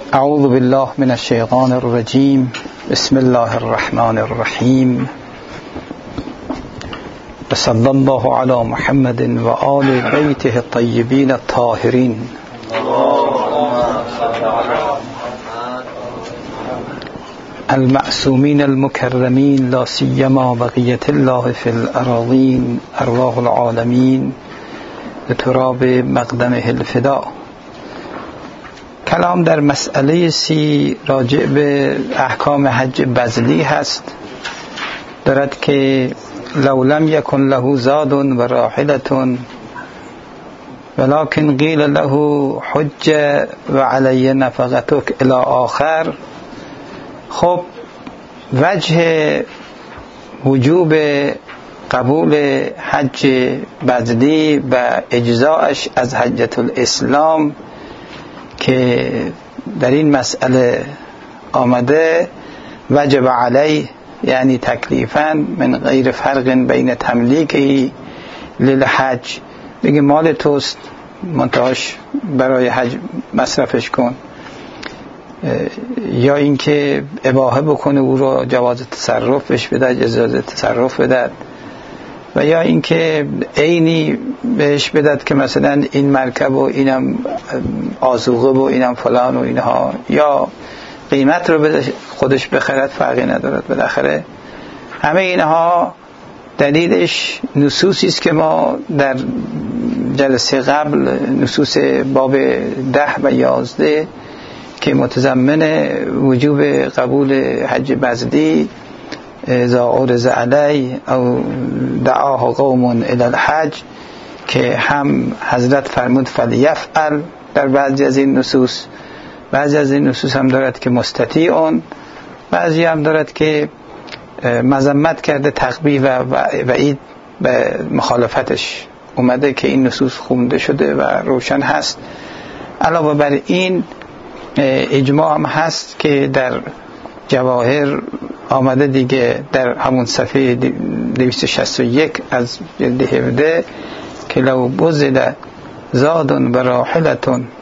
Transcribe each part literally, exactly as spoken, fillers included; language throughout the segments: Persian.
اعوذ بالله من الشیطان الرجیم. بسم الله الرحمن الرحیم. صلی الله علی محمد و آل بیته الطیبین الطاهرین. المعصومین المکرمین، لا سیما بقیة الله فی الاراضین، ارواح العالمین بتراب مقدمه الفدا. کلام در مسئله سی راجع به احکام حج بذلی هست. دارد که لو لم یکن له زاد و راحلة ولكن قیل له حج و علی نفقتک الی آخر. خب وجه وجوب قبول حج بذلی و اجزاءش از حجة الاسلام که در این مسئله آمده، وجب علی یعنی تکلیفاً من غیر فرق بین تملیکی للحج، بگه مال توست منتهاش برای حج مصرفش کن، یا اینکه اباحه بکنه او رو جواز تصرف بهش بده، اجازه تصرف بده، و یا اینکه عینی بهش بدد که مثلا این مرکب و اینم آذوقه و اینم فلان و اینها، یا قیمت رو بده خودش بخرد، فرقی ندارد. بالاخره همه اینها دلیلش نصوصی است که ما در جلسه قبل، نصوص باب ده و یازده که متضمن وجوب قبول حج بذلی، اذا عرض علی او دعاه قوم الی الحج، که هم حضرت فرمود فلیفعل در بعضی از این نصوص، بعضی از این نصوص هم دارد که مستطیعون، بعضی هم دارد که مذمت کرده، تقبیح و وعید به مخالفتش اومده که این نصوص خونده شده و روشن هست. علاوه بر این اجماع هم هست که در جواهر آمده دیگه، در همون صفحه دویست و شصت و یک از جلد هفده، که لو بذل زاد و راحلة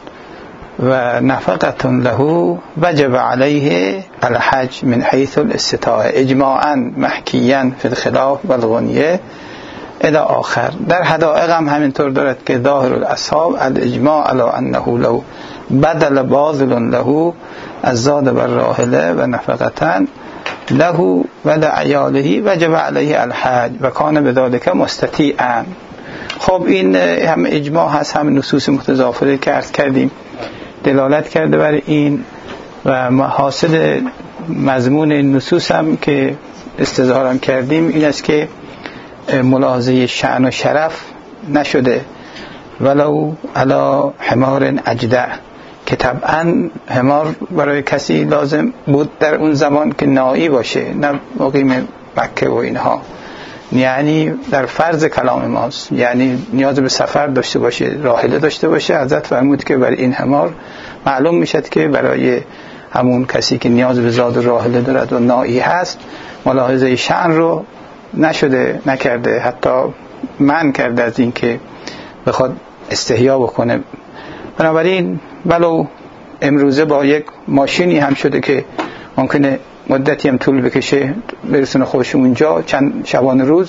و نفقة له وجب علیه الحج من حیث الاستطاعه اجماعا محکیا فی الخلاف و الغنیه الی آخر. در حدائق هم همینطور دارد که ظاهر الاصحاب الاجماع علی انه لو بدل باذل له الزاد و الراحله و نفقة له و لعیاله وجب علیه الحج و کان بذلک مستطیعا. خب این هم اجماع هست، هم نصوص متضافره که عرض کردیم دلالت کرده بر این، و حاصل مضمون این نصوص هم که استظهارم کردیم این است که ملاحظه شأن و شرف نشده، ولو علی حمار اجدع، که طبعا حمار برای کسی لازم بود در اون زمان که نائی باشه، نه مقیم مکه و اینها، یعنی در فرض کلام ماست، یعنی نیاز به سفر داشته باشه، راحله داشته باشه. حضرت فرمود که برای این حمار معلوم میشد که برای همون کسی که نیاز به زاد و راحله دارد و نائی هست، ملاحظه شأن رو نشده، نکرده، حتی منع کرده از این که بخواد استحیا بکنه. بنابراین ولو امروزه با یک ماشینی هم شده که ممکنه مدتی هم طول بکشه برسونه خودش اونجا، چند شبانه روز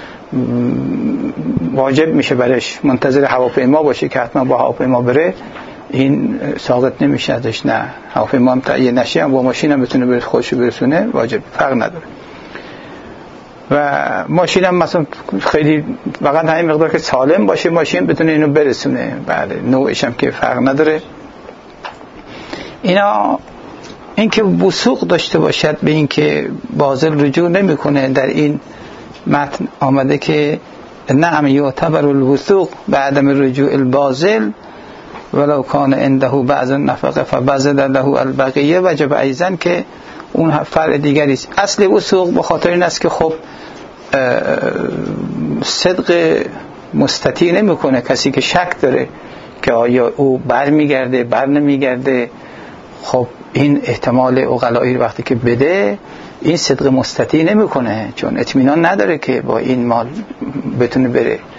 واجب میشه برش منتظر هواپیما باشه که حتما با هواپیما بره، این ساقط نمیشه ازش. نه، هواپیما هم تعیین نشه هم با ماشین هم بتونه بره خودش برسونه، واجب، فرق نداره. و ماشین هم مثلا خیلی فقط همین مقدار که سالم باشه ماشین بتونه اینو برسونه، بله، نوعش هم که فرق نداره. اینا این که وثوق داشته باشد به این که باذل رجوع نمیکنه، در این متن آمده که نعم یعتبر الوثوق بعدم رجوع الباذل ولو کان عنده بعض النفقه فبذل له البقیه وجب ایضا، که اون فرع دیگری است. اصل وثوق به خاطر این است که خب صدق مستطیع نمیکنه کسی که شک داره که آیا او بر میگرده بر نمیگرده. خب این احتمال عقلایی وقتی که بده این صدق مستطیع نمیکنه، چون اطمینان نداره که با این مال بتونه بره.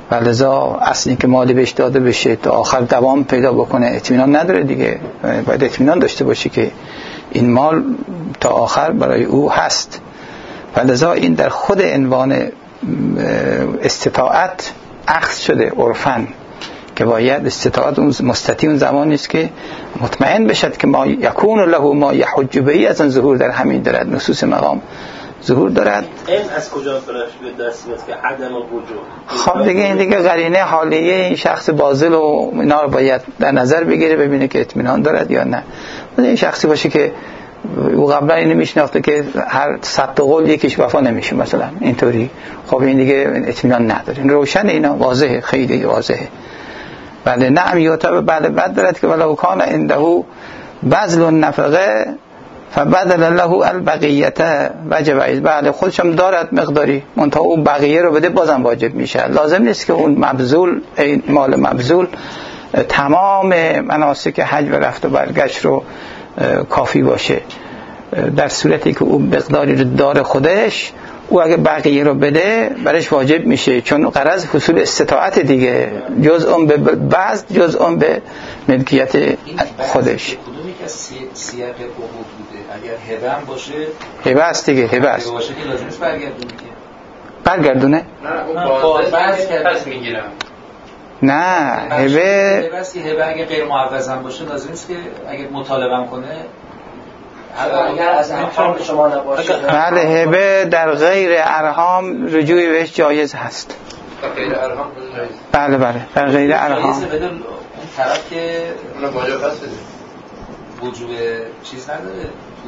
و لذا اصلی که مالی بهش داده بشه تا آخر دوام پیدا بکنه اطمینان نداره دیگه. باید اطمینان داشته باشه که این مال تا آخر برای او هست و لذا این در خود عنوان استطاعت اخذ شده عرفاً که باید استطاعت اون مستطیع اون زمانی است که مطمئن بشد که ما یکون له ما یحج به، از اون ظهور در همین دارد، نصوص مقام ظهور دارد. این از کجا فرش به دست میاد که عدم وجود؟ خب دیگه این دیگه قرینه حالیه این شخص باذل و اینا رو باید در نظر بگیره ببینه که اطمینان دارد یا نه. این شخصی باشه که او قبلا اینو میشناخته که هر صد قول یکیش وفا نمیشه مثلا اینطوری، خب این دیگه اطمینان نداره. این روشن، اینا واضحه، خیلی واضحه. بله نعم یوتب بله بعد دارد که ولو کان عنده بذل النفقه فبدل له البقیه وجب، بله خودش هم دارد مقداری منتها اون بقیه رو بده بازم واجب میشه. لازم نیست که اون مبذول مال مبذول تمام مناسک حج و رفت و برگشت رو کافی باشه. در صورتی که اون مقداری رو داره خودش، او اگه بقیه رو بده برش واجب میشه، چون غرض حصول استطاعت دیگه، جزء به بعض جزء به ملکیت خودش. کدومی که سیاق حقوق بوده؟ اگر هبه هم باشه هبه است دیگه، هبه است باشه که لازمش برگردونه که برگردونه؟ نه اون باز پس میگیرم. نه هبه هبه است که هبه اگه غیر معوض هم باشه لازم است که اگه مطالبه کنه اگر از ارحام شما نباشه. بله هبه در غیر ارحام رجوعی بهش جایز هست. در غیر ارحام جایز؟ بله بله در غیر ارحام. جایز بده اون طرف که اون واجب هست بده. وجوب چیز نداره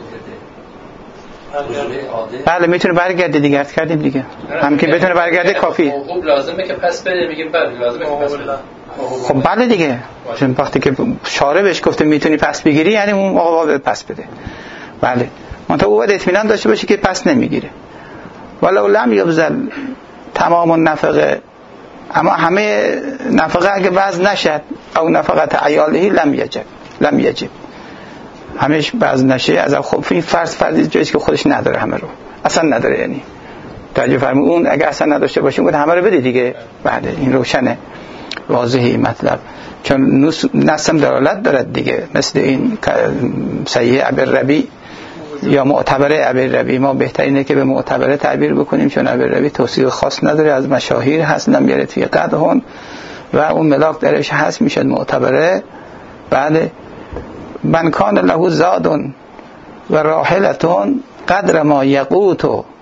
تو بده. بله میتونه برگرده دیگه، عرض کردیم دیگه. هم که بتونه برگرده کافی. خب لازمه که پس بده، میگیم بله لازمه که پس بده. خب بله دیگه، چون وقتی که شارع بهش گفته میتونی پس بگیری یعنی اون آقا باید پس بده. بله منتها او باید اطمینان داشته باشه که پس نمیگیره. ولو لم یبذل تمام النفقه، اما همه نفقه اگه باز نشد او نفقت عیالهی لم یجب لم یجب همش باز نشه از خب این فرض فرضی جایی که خودش نداره همه رو اصلا نداره، یعنی توجه فرمود اون اگه اصلا نداشته باشه اون همه رو بده دیگه. بله این روشنه، واضحه مطلب، چون نسم دلالت دارد دیگه، مثل این صحیح ابرربی یا معتبره ابرربی. ما بهترینه که به معتبره تعبیر بکنیم چون ابرربی توصیف خاص نداره، از مشاهیر هست، لم یرد فی قدحون و اون ملاک درش هست میشد معتبره. بله من کان له زاد و راحلتون قدر ما یقوت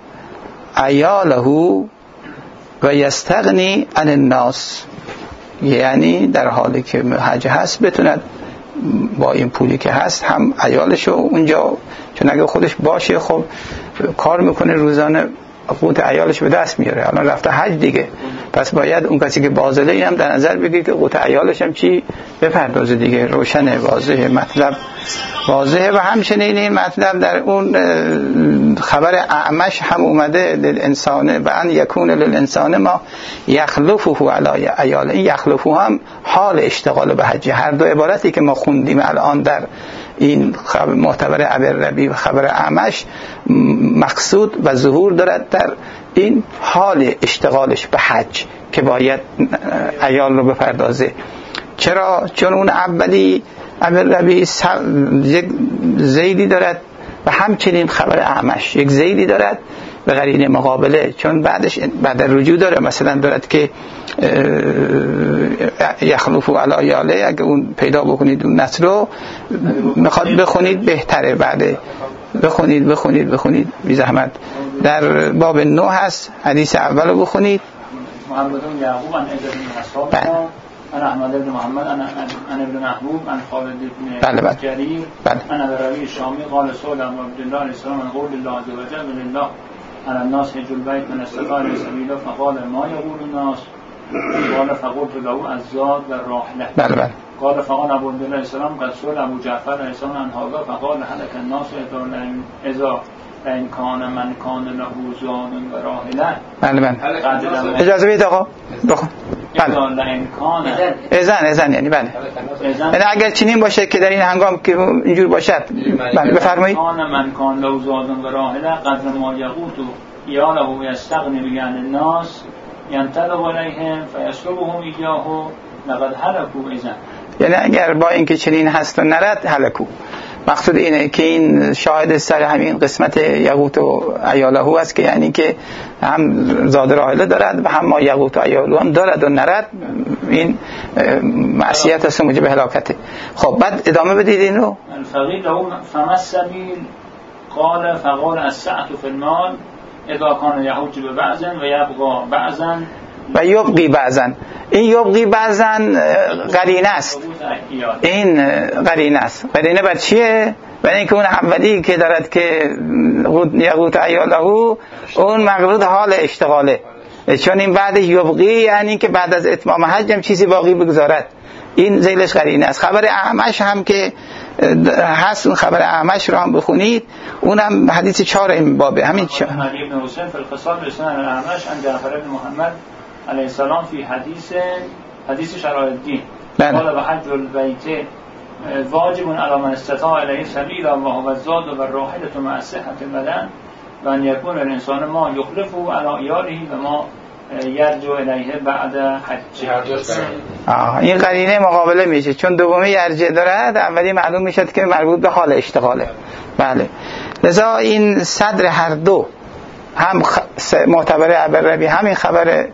عیاله و یستغنی عن الناس، یعنی در حالی که حج هست بتوند با این پولی که هست هم عیالشو اونجا، چون اگه خودش باشه خب کار میکنه روزانه قوت عیالش به دست میاره، الان رفته حج دیگه، پس باید اون کسی که باذله اینم در نظر بگیره که قوت عیالش هم چی بپردازه دیگه. روشنه، واضحه مطلب، واضحه. و همچنین این مطلب در اون خبر اعمش هم اومده للانسان و ان یکون للانسان ما یخلفه علی عیاله. این یخلفه هم حال اشتغال به حج، هر دو عبارتی که ما خوندیم الان در این خبر معتبر ابرربی و خبر اعمش مقصود و ظهور دارد در این حال اشتغالش به حج که باید عیال رو بپردازه. چرا؟ چون اون اولی ابرربی یک زیدی دارد و همچنین خبر اعمش یک زیدی دارد به قرینه مقابله، چون بعدش بعد رجوع داره، مثلا دارد که یخلفو علی عیاله، اگه اون پیدا بکنید اون نسل رو میخواد بخونید بهتره، بعد بخونید بخونید بخونید بی زحمت. در باب نه هست، حدیث اول رو بخونید. محمد بن یعقوب عن ابن مسعود عن احمد بن محمد عن ابن محبوب عن خالد بن جرير عن ابي الشامي قال سئل عبد الله عليه السلام عن قول الله عز وجل لله على الناس حج البيت من استطاع اليه سبيلا فقال ما يقول الناس قال فقلت له الزاد والراحله. بله بله. قال فقال ابو عبد الله عليه السلام قد سئل ابو جعفر عليه السلام عن هذا فقال هلك الناس اذا این کان من کان له زاد و راحله. بله بله. اجازه بدید آقا بخون. بله. این کان اذن اذن یعنی بله. یعنی اگر چنین باشه که در این هنگام که اینجور باشد بله بفرمایید. کان من کان له زاد و راحله قدر ما یقوت یاله یستغنی بگن الناس ينطلق عليهم فيسلبهم إياه لقد هلكوا إذا. یعنی اگر با اینکه چنین هست و نرد هلکو. مقصود اینه که این شاهد سر همین قسمت یغوت و ایالهو است که یعنی که هم زاد راحله دارد و هم ما یغوت و ایالهو هم دارد و نرد این معصیت است موجب هلاکته. خب بعد ادامه بدید این رو. الفقیر له فما السبیل قال فقال السعة في المال اذا كان يحج ببعضا و يبغى بعضا و یبغی بعضن. این یبغی بعضن قرینه است. این قرینه است. قرینه بر چیه؟ برای اینکه اون اولی که دارد که یغوت ایالهو اون مقصود حال اشتغاله، چون این بعد یبغی یعنی که بعد از اتمام حج هم چیزی باقی بگذارد. این ذیلش قرینه است. خبر اعمش هم که هست، اون خبر اعمش رو هم بخونید، اونم حدیث چهار این بابه همین چهار. علی بن حسین فی الخصال بسنن الاعمش عن جعفر بن محمد علیه السلام فی حدیث حدیث شرائع الدین قال بحج البیت واجب علی من استطاع الیه سبیلا و هو الزاد و الراحلة مع صحة البدن و ان یکون الانسان ما یخلفه علی ایاله و ما یرجو الیه بعد حج. آه این قرینه مقابله میشه، چون دومی یرجع دارد، اولی معلوم میشد که مربوط به حال اشتغاله. بله، لذا این صدر هر دو هم معتبر عبرربی همین خبر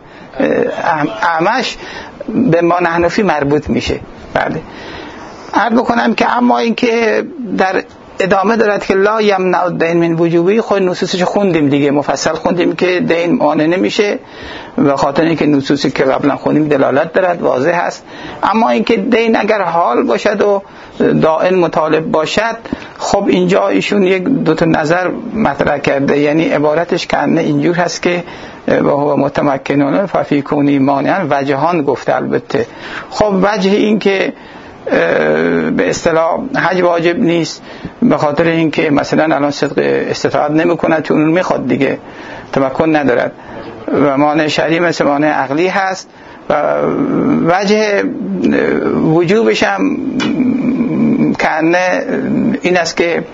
اعمش به ما نحنفی مربوط میشه. بله، عرض بکنم که اما این که در ادامه دارد که لا یمنع الدین من وجوبی، خود نصوصش خوندیم دیگه، مفصل خوندیم که دین مانع نمیشه و خاطر اینکه نصوصی که قبلا خوندیم دلالت دارد، واضح هست. اما اینکه دین اگر حال باشد و دائم مطالب باشد، خب اینجا ایشون یک دو تا نظر مطرح کرده، یعنی عبارتش کنه اینجور هست که و هو متمکنون ففی کونی مانعا وجهان گفته. البته خب وجه این که به اصطلاح حج واجب نیست به خاطر اینکه مثلا الان صدق استطاعت نمیکنه، چون اون میخواد دیگه، تمکن ندارد و مانع شرعی مثل مانع عقلی هست. و وجه وجوبش هم کنه این است که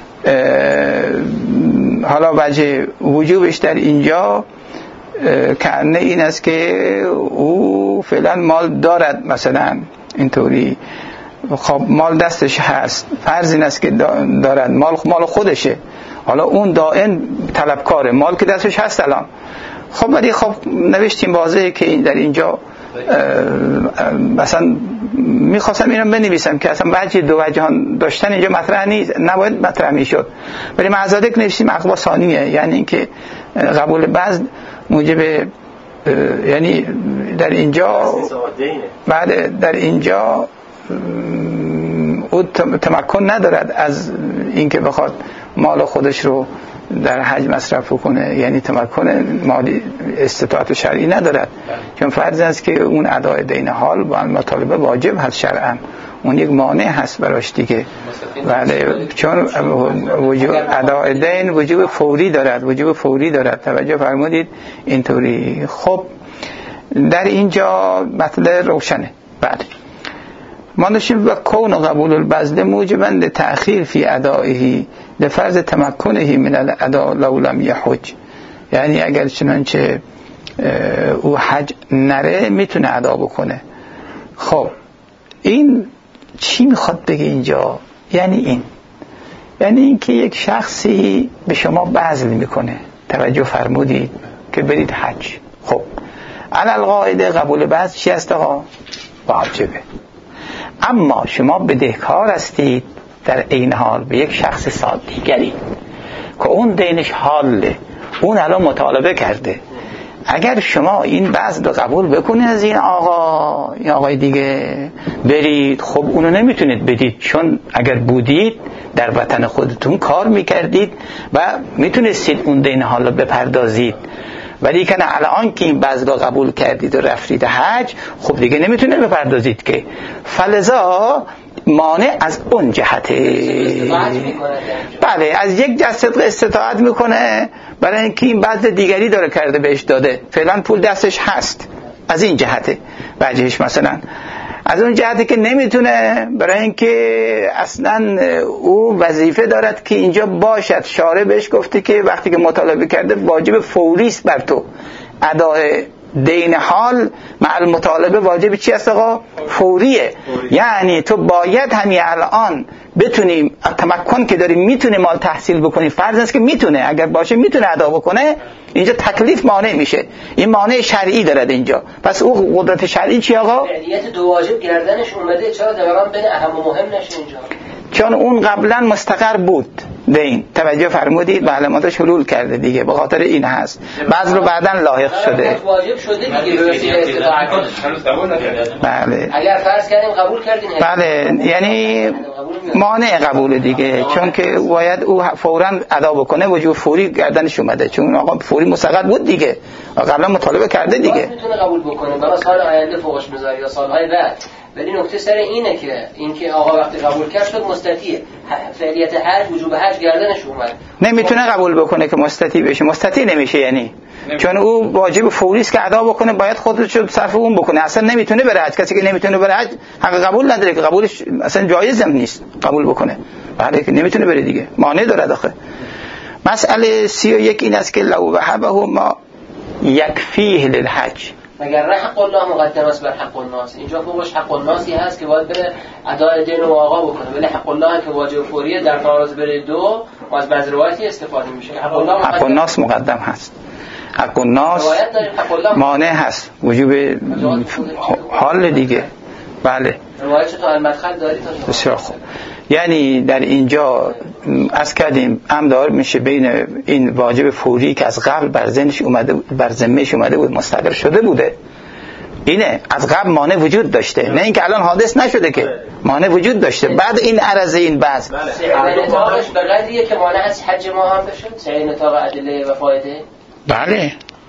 حالا وجه وجوبش در اینجا کنه این است که او فعلا مال دارد، مثلا اینطوری خب مال دستش هست، فرض این است که دارد مال مال خودشه، حالا اون دائم طلبکاره، مال که دستش هست الان. خب ولی خب نوشتیم واضحه که این در اینجا مثلا میخواستم اینو بنویسم که اصلا وجه دو وجهان داشتن اینجا مطرح نیست، نباید مطرح میشد، ولی معزادک نوشتیم عقبا ثانیه، یعنی اینکه قبول بعض موجب، یعنی در اینجا بعد در اینجا او تمکن ندارد از اینکه بخواد مال خودش رو در حج مصرف کنه، یعنی تمکن مالی استطاعت شرعی ندارد، چون فرض است که اون ادای دین حال با مطالبه واجب هست شرعا، اون یک مانع هست براش دیگه. بله، چون وجوب ادای دین وجوب فوری دارد، وجوب فوری دارد، توجه فرمودید اینطوری. خب در اینجا مطلب روشنه. بله، ما نشیم و کون قبول البذل موجبا لتأخیر فی ادائه لفرض تمکنه من الاداء لو لم یحج، یعنی اگر چنانچه او حج نره میتونه ادا بکنه. خب این چی میخواد بگه اینجا؟ یعنی این یعنی این که یک شخصی به شما بذل میکنه، توجه فرمودید که برید حج. خب علل قاعده قبول بذل چی است آقا؟ واجبه. اما شما بدهکار هستید در این حال به یک شخص سال دیگری که اون دینش حاله، اون الان مطالبه کرده. اگر شما این بذل رو قبول بکنید از این آقا، این آقای دیگه برید، خب اونو نمیتونید بدید، چون اگر بودید در وطن خودتون کار میکردید و میتونستید اون دین حال رو بپردازید، ولی که الان که این بذل رو قبول کردید و رفتید حج، خب دیگه نمیتونه بپردازید که، فلذا مانع از اون جهته. بله، از یک جهت صدق استطاعت میکنه برای اینکه این بذل دیگری داره کرده بهش داده، فعلا پول دستش هست، از این جهته وجهش. مثلا از اون جهته که نمیتونه برای اینکه اصلا او وظیفه دارد که اینجا باشد، شارع بهش گفته که وقتی که مطالبه کرده واجب فوری است بر تو ادای دین حال مع المطالبه واجب چی است آقا؟ فوریه. یعنی تو باید همین الان بتونیم تمکن که داریم میتونه مال تحصیل بکنی، فرض است که میتونه، اگر باشه میتونه ادا بکنه، اینجا تکلیف مانع میشه، این مانع شرعی دارد اینجا. پس او قدرت شرعی چی آقا؟ فعلیت دو واجب گردنش اومده، چرا دوران بین اهم و مهم نشه اینجا؟ چون اون قبلا مستقر بود دین. توجه فرمودید؟ بله مادرش حلول کرده دیگه، به خاطر این هست بعض رو بعداً لاحق شده. واجب شده دیگه به وسیله استطاعت. بله اگر فرض کردیم قبول کردین، بله یعنی مانع قبول دیگه، چون که باید او فوراً ادا بکنه، وجوب فوری گردنش اومده، چون آقا فوری مستقر بود دیگه، قبلا مطالبه کرده دیگه. میتونه قبول بکنه برای سال آینده فوقش بذاری یا سالهای بعد. ولی نکته سر اینه که اینکه آقا وقتی قبول کرد شد مستطیع، فعلیت حج وجوب حج گردنش اومد، نمیتونه قبول بکنه که مستطیع بشه. مستطیع نمیشه یعنی نمی. چون او واجب فوری است که ادا بکنه، باید خودش رو صرف اون بکنه، اصلا نمیتونه بره حج. کسی که نمیتونه بره حج حق قبول نداره، که قبولش اصلا جایز هم نیست قبول بکنه، بله که نمیتونه بره دیگه، مانع داره داخل. مسئله سی و یک این است که لو وهبه ما یکفیه للحج، مگر نه حق الله مقدم است بر حق الناس. اینجا فوقش حق الناسی هست که باید بره ادای دین و آقا بکنه، ولی حق الله که واجب فوریه در تعارض بره دو و از بعض روایتی استفاده میشه. حق الله حق الناس مقدم هست، حق الناس مانع هست، وجوب حال دیگه. بله روایت تو المدخل داری تا بسیار خوب. یعنی در اینجا از کردیم امدار میشه بین این واجب فوری که از قبل بر ذهنش اومده، بر ذمهش اومده بود، مستقر شده بوده، اینه از قبل مانع وجود داشته، نه اینکه الان حادث نشده، که مانع وجود داشته. بعد این عرضه این بحث نتاقش به قدریه که مانع از حج ما هم بشه، سعی نتاق ادله و فایده. بله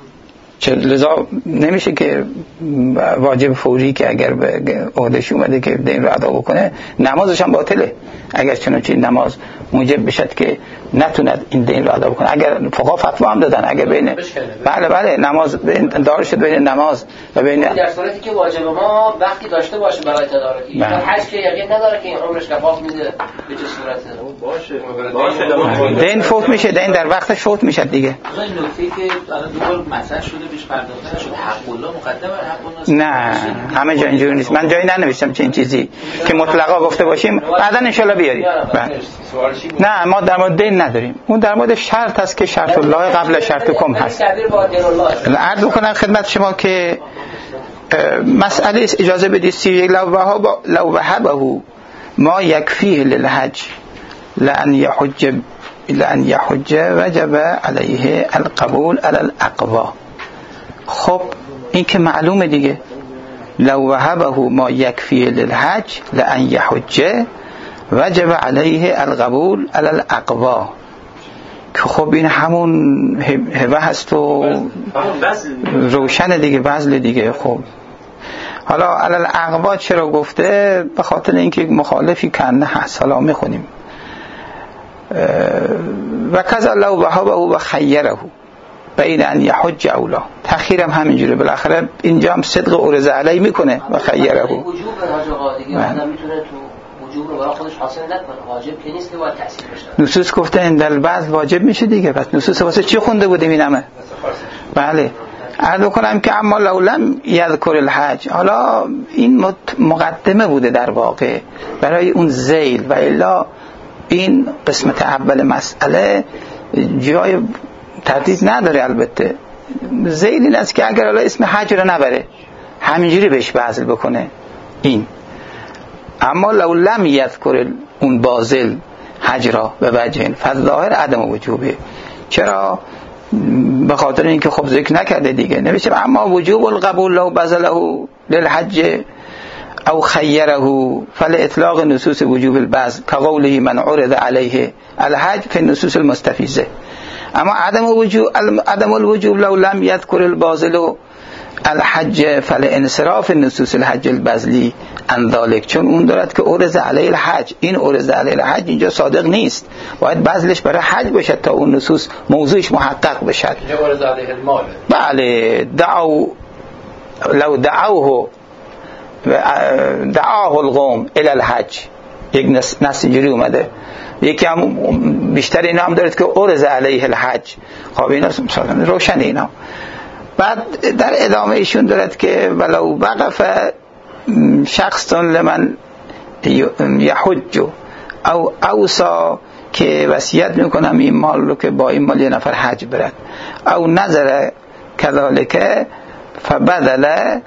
لذا نمیشه که واجب فوری که اگر به عهده‌اش اومده که دین رو ادا بکنه، نمازش هم باطله. اگر چنانچه نماز موجب بشد که نتوند این دین رو ادا بکنه، اگر فقها فتوا هم دادن اگر بین بله بله نماز دار شد بین نماز و بین، در صورتی که واجب ما وقتی داشته باشه برای تدارکی، حج که یقین نداره که این عمرش کفاف میده به چه صورته باشه، دین فوت میشه، دین در وقتش فوت میشه دیگه. این نکته که الان دوباره مطرح شده بیش پرداخته شده، حق الله مقدم بر حق الناس. نه همه جا اینجوری نیست، من جایی ننوشتم چه این چیزی که مطلقا گفته باشیم، بعدا ان شاء الله بیاریم. نه ما در مورد دین نداریم، اون در مورد شرط است که شرط الله قبل شرط کم هست. عرض می‌کنم خدمت شما که مسئله اجازه بدید سی لو وهبه ما یکفیه للحج لأن یحج لأن یحج وجب علیه القبول علی الاقوا. خب این که معلومه دیگه، لو وهبه ما یکفیه للحج لأن یحج وجب علیه القبول علی الاقوا، که خب این همون هبه هست و روشن دیگه، بذل دیگه. خب حالا علی الاقوا چرا گفته؟ به خاطر اینکه مخالفی کنه هست. حالا میخونیم و کذا لو وهبه و خیره بین ان یحج او لا، تأخیرم همینجوره، بالاخره اینجا هم صدق عرض علی میکنه و خیره. وجوب حاج آقا دیگه آدم میتونه تو وجوب رو برای خودش حاصل نکنه، واجب که نیست که باید تحصیل بشه. نصوص گفته این در بعض واجب میشه دیگه. پس نصوص واسه چی خونده بودیم این همه؟ بله عرض کنم که اما لو لم یذکر الحج، حالا این مقدمه بوده در واقع برای اون ذیل، و الا این قسمت اول مسئله جای تردید نداره. البته ذیل این است که اگر اسم حج رو نبره همینجوری بهش بذل بکنه این، اما لو لم یذکر اون باذل حج را به وجه فظاهر عدم وجوبه. چرا؟ به خاطر اینکه خب ذکر نکرده دیگه، نمیشه اما وجوب القبول لو بذله للحج او خیره فلاطلاق نصوص وجوب البذل كقوله من عرض عليه الحج في النصوص المستفیضه. اما عدم وجوب عدم الوجوب لو لم يذكر الباذل الحج فلانصراف النصوص الحج البذلی عن ذلك، چون اون دارد که عرض علیه الحج، این عرض علیه الحج اینجا صادق نیست، باید بذلش برای حج باشد تا اون نصوص موضوعش محقق بشد. اینجا عرض علیه المال. بله دعو لو دعوه دعاه القوم الى الحج، یک نص اینجوری اومده، یکی هم بیشتر اینا هم دارد که عرض علیه الحج. خب اینا روشن اینا بعد در ادامه ایشون دارد که ولو وقف شخص لمن یحج او اوصا که وصیت میکنم این مال رو که با این مال یه نفر حج برد او نظر کذالک فبدل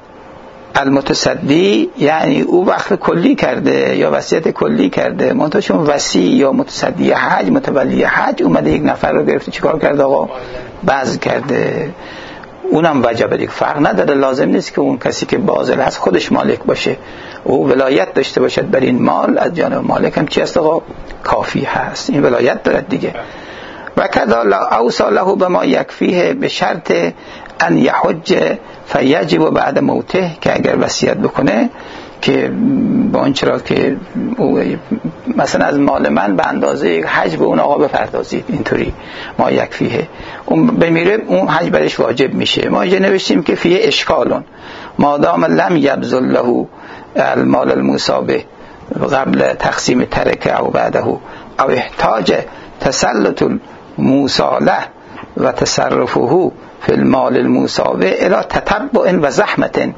المتصدی، یعنی او وقف کلی کرده یا وصیت کلی کرده منتها چون وصی یا متصدی حج متولی حج اومده یک نفر رو گرفته چیکار کرده آقا بذل کرده، اونم وجبه دیگه، فرق نداره. لازم نیست که اون کسی که باذل هست خودش مالک باشه، او ولایت داشته باشد بر این مال از جانب مالک هم چی هست آقا کافی هست، این ولایت دارد دیگه. و کذا اوصى له بما یکفیه به شرط ان یحج فیجب بعد موته، که اگر وصیت بکنه که با اون چرا که مثلا از مال من به اندازه یک حج به اون آقا بپردازید، اینطوری ما یکفیه، اون بمیره اون حج برش واجب میشه. ما اینجا نوشتیم که فیه اشکالون مادام لم یبذل له المال المصابه قبل تقسیم ترکه او بعده او احتاج تسلط الموصاله و تصرفه فی المال المصابه الى تتبع و زحمت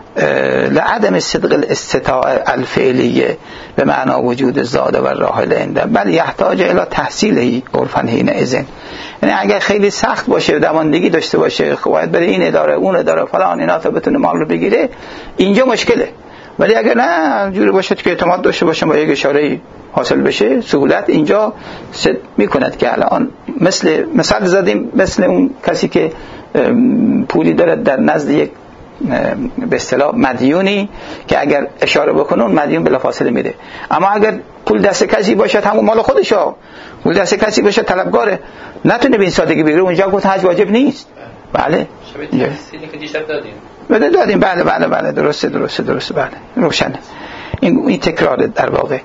لعدم صدق الاستطاعه الفعلیه به معنا وجود زاده و راحل عنده بل یحتاج الى تحصیله عرفا حینئذ. یعنی اگر خیلی سخت باشه دوندگی داشته باشه باید بره این اداره اون اداره فلان اینا تا بتونه مال رو بگیره، اینجا مشکله. ولی اگر نه جوری باشه که اعتماد داشته باشه با یک اشاره حاصل بشه سهولت اینجا صد میکند که الان مثل مثال زدیم مثل اون کسی که پولی داره در نزد یک به اصطلاح مدیونی که اگر اشاره بکنه اون مدیون بلافاصله میده، اما اگر پول دست کسی باشه همون مال خودشه، پول دست کسی باشه طلبکاره نتونه به این سادگی بگیره، اونجا گفت حج واجب نیست. بله شبیه تفصیلی که دیشب دادیم بله دادیم بله بله بله درسته درسته درسته بله روشنه این این تکرار در واقع.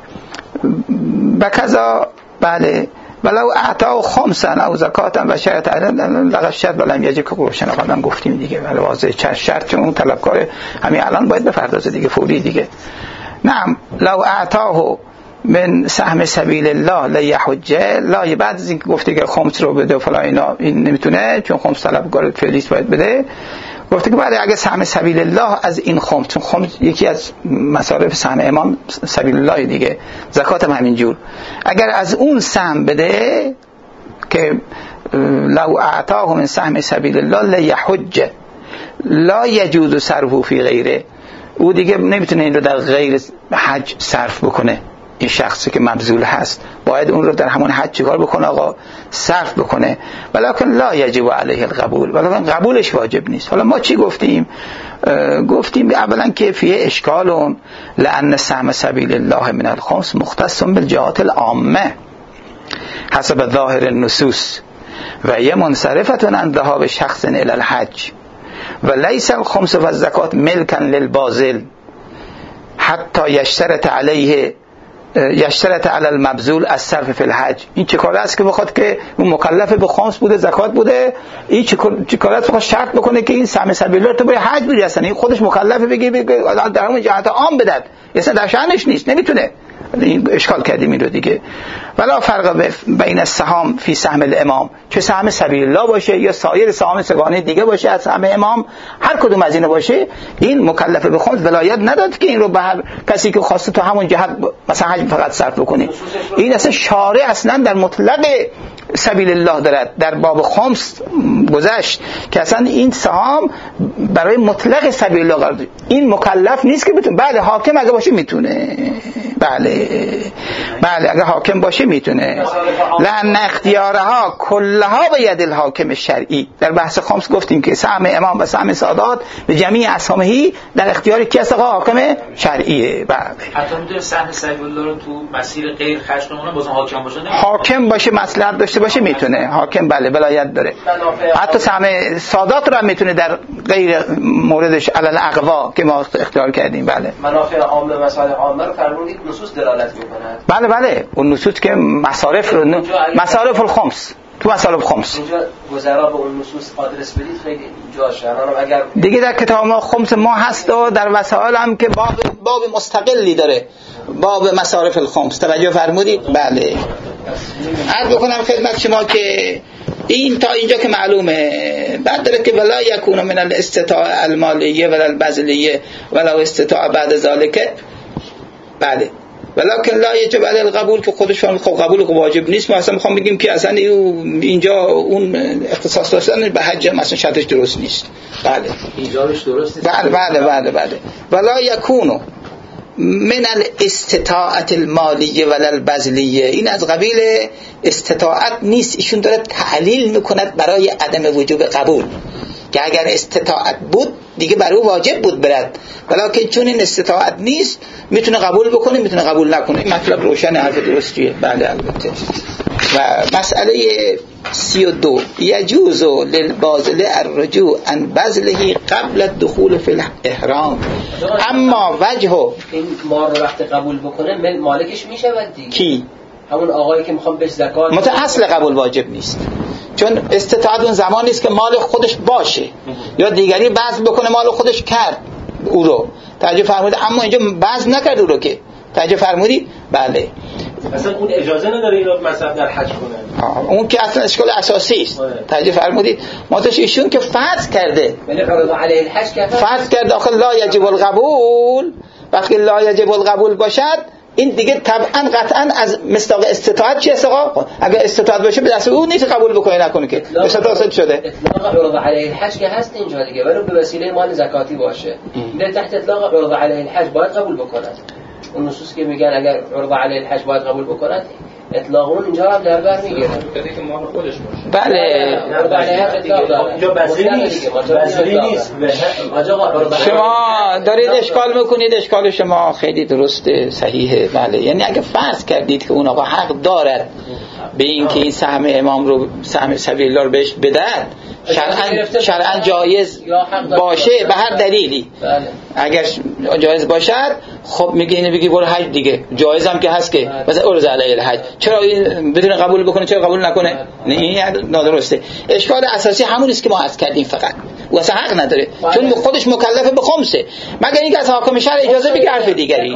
بکذا بله ولو اعطا خمسا او زکاتا و شرط لغت شرط ولم یجب که روشن قبلا گفتیم دیگه، ولی واضح چه شرط چون اون طلبکار همین الان باید بپردازه دیگه فوری دیگه. نعم لو اعطاه من سهم سبیل الله لیحج لا، بعد از اینکه گفته که خمس رو بده فلان اینا این نمیتونه چون خمس طلبکار فعلیست باید بده، گفته که بعد اگه سهم سبیل الله از این خمس، چون خمس یکی از مصارف سهم امام سبیل الله دیگه، زکات هم همین جور، اگر از اون سهم بده که لو اعطاه من سهم سبیل الله لیحج لا یجوز صرفه فی غیره، او دیگه نمیتونه این رو در غیر حج صرف بکنه. این شخصی که مبذول هست باید اون رو در همون حج چیکار بکنه آقا صرف بکنه، ولکن لا یجب علیه القبول، ولکن قبولش واجب نیست. حالا ما چی گفتیم؟ گفتیم اولا که فیه اشکالون لان سهم سبیل الله من الخمس مختص بالجهات العامه حسب ظاهر النصوص و یه منصرفتون عن ذهاب شخص الی الحج و لیس الخمس و الزکات ملکا للباذل حتی یشترط علیه یشترط علی المبذول از صرف فی الحج. این چه کار است که بخواد که اون مکلف به خمس بوده زکات بوده، این چه کار است بخواد شرط بکنه که این سهم سبیل الله تو به حج بری، اصلا این خودش مکلفه بگه بگه در همون جهت عام بدد، اصلا در شأنش نیست نمیتونه. این اشکال کردیم این رو دیگه. ولا فرق بین السهام فی سهم الامام، چه سهم سبیل الله باشه یا سایر سهام سگانه دیگه باشه از سهم امام، هر کدوم از اینا باشه این مکلفه به خود ولایت نداد که این رو به هر کسی که خواسته تو همون جهت مثلا حج فقط صرف بکنه. این اصلا شارع اصلا در مطلق سبیل الله دارد، در باب خمس گذشت که اصلا این سهام برای مطلق سبیل الله قرار داد، این مکلف نیست که بتونه. بله حاکم اگه باشه میتونه، بله بله اگه حاکم باشه میتونه، لأن اختیارها کلها به ید الحاکم شرعی. در بحث خمس گفتیم که سهم امام و سهم سادات به جمیع اسهامهی در اختیار کی است؟ حاکم شرعیه. بله حتی میتونه سهم سبیل الله رو تو مسیر غیر خرج کنه باز حاکم باشه، حاکم باشه مصلحت داشته باشه میتونه، حاکم بله ولایت داره. حتی سهم سادات رو هم میتونه در غیر موردش علل اقوا که ما اختیار کردیم. بله منافع عامه مصالح عامه رو فرمودید نصوص دلالت میکنه. بله بله اون نصوص که مصارف رو مصارف الخمس تو مصارف خمس اینجا گذرا به اون نصوص آدرس بدید خیلی جاشه. اگر دیگه در کتاب ما خمس ما هست و در وسائل هم که باب باب مستقلی داره، باب مصارف الخمس. توجه فرمودید؟ بله. عرض بکنم خدمت شما که این تا اینجا که معلومه بعد داره که ولا یکون من الاستطاعه المالیه ولا البذلیه ولا استطاعه بعد ذالک. بله ولکن لا یجب علی القبول، که خودش هم خب قبول واجب نیست. ما اصلا میخوام بگیم که اصلا اینجا اون اختصاص داشتن به حج مثلا شرطش درست نیست. بله ایجابش درست نیست. بله بله بله بله ولا یکون من الاستطاعت المالیه ولا البذلیه، این از قبیل استطاعت نیست. ایشون داره تعلیل میکند برای عدم وجوب قبول که اگر استطاعت بود دیگه بر او واجب بود برد، ولی چون این استطاعت نیست میتونه قبول بکنه میتونه قبول نکنه. این مطلب روشن، حرف درستیه. بله البته. و مسئله سی و دو یجوز للباذل الرجوع عن بذله قبل الدخول فی الاحرام، اما وجه این مال رو وقتی قبول بکنه مالکش میشود دیگه. کی؟ همون آقایی که میخوام بهش زکات. مت اصل قبول واجب نیست، چون استطاعت اون زمان نیست که مال خودش باشه یا دیگری بذل بکنه مال خودش کرد او رو. توجه فرمودید؟ اما اینجا بذل نکرد او رو که. توجه فرمودید؟ بله. اصلا اون اجازه نداره اینو مثلا در حج کنه. اون که اصلا اشکال اساسی است. توجه فرمودید؟ ماتش ایشون که فرض کرده. ولی عرض علیه الحج که فرض کرده داخل لا یجب القبول. وقتی لا یجب القبول باشد این دیگه طبعا قطعا از مصداق استطاعت چی است آقا؟ اگر استطاعت باشه به دست او نیست قبول بکنه نکنه که استطاعت شده. اطلاق عرض علیه الحج که هست اینجا دیگه، ولی به وسیله مال زکاتی باشه میره تحت اطلاق عرض علیه الحج باید قبول بکنه. اون نصوص که میگن اگر عرض علیه الحج باید قبول بکنه اطلاق اون اینجا هم در بر میگیره که مال خودش باشه. بله عرض علیه اطلاق داره. اینجا بذری نیست. بذری نیست. شما دارید اشکال میکنید. اشکال شما خیلی درسته، صحیحه. بله یعنی اگه فرض کردید که اون آقا حق دارد به این که این سهم امام رو سهم سبیل الله رو بهش بدهد، شرعاً شرعاً جایز باشه به هر دلیلی. بله. اگر جایز باشد خب میگه اینو بگی برو حج دیگه. جایز هم که هست که مثلا عرض علیه الحج چرا این بدون قبول بکنه چرا قبول نکنه؟ نه این نادرسته. اشکال اساسی همون است که ما عرض کردیم، فقط او اصلا حق نداره چون خودش مکلف به خمسه، مگر اینکه از حاکم شرع اجازه بگیره حرف دیگری.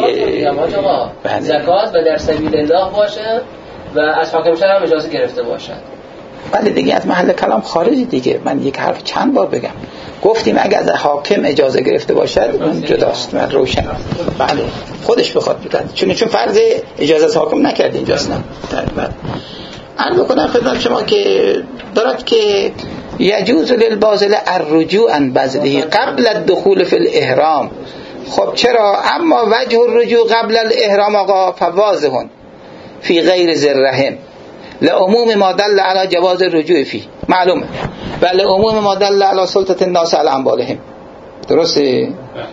زکات به در سبیل الله باشه و از حاکم شرع هم اجازه گرفته باشد. بله دیگه از محل کلام خارجی دیگه. من یک حرف چند بار بگم، گفتیم اگر از حاکم اجازه گرفته باشد اون جداست، من روشن. بله خودش بخواد بده، چون چون فرض اجازه از حاکم نکرد اینجاست. نه بله عرض بکنم خدمت شما که دارد که یجوز للباذل الرجوع عن بذله قبل الدخول فی الاحرام. خب چرا؟ اما وجه الرجوع قبل الاحرام آقا فواضح فی غیر ذی الرحم لعموم ما دل علی جواز الرجوع فی، معلومه، بله عموم ما دل علی سلطه الناس علی اموالهم. درسته؟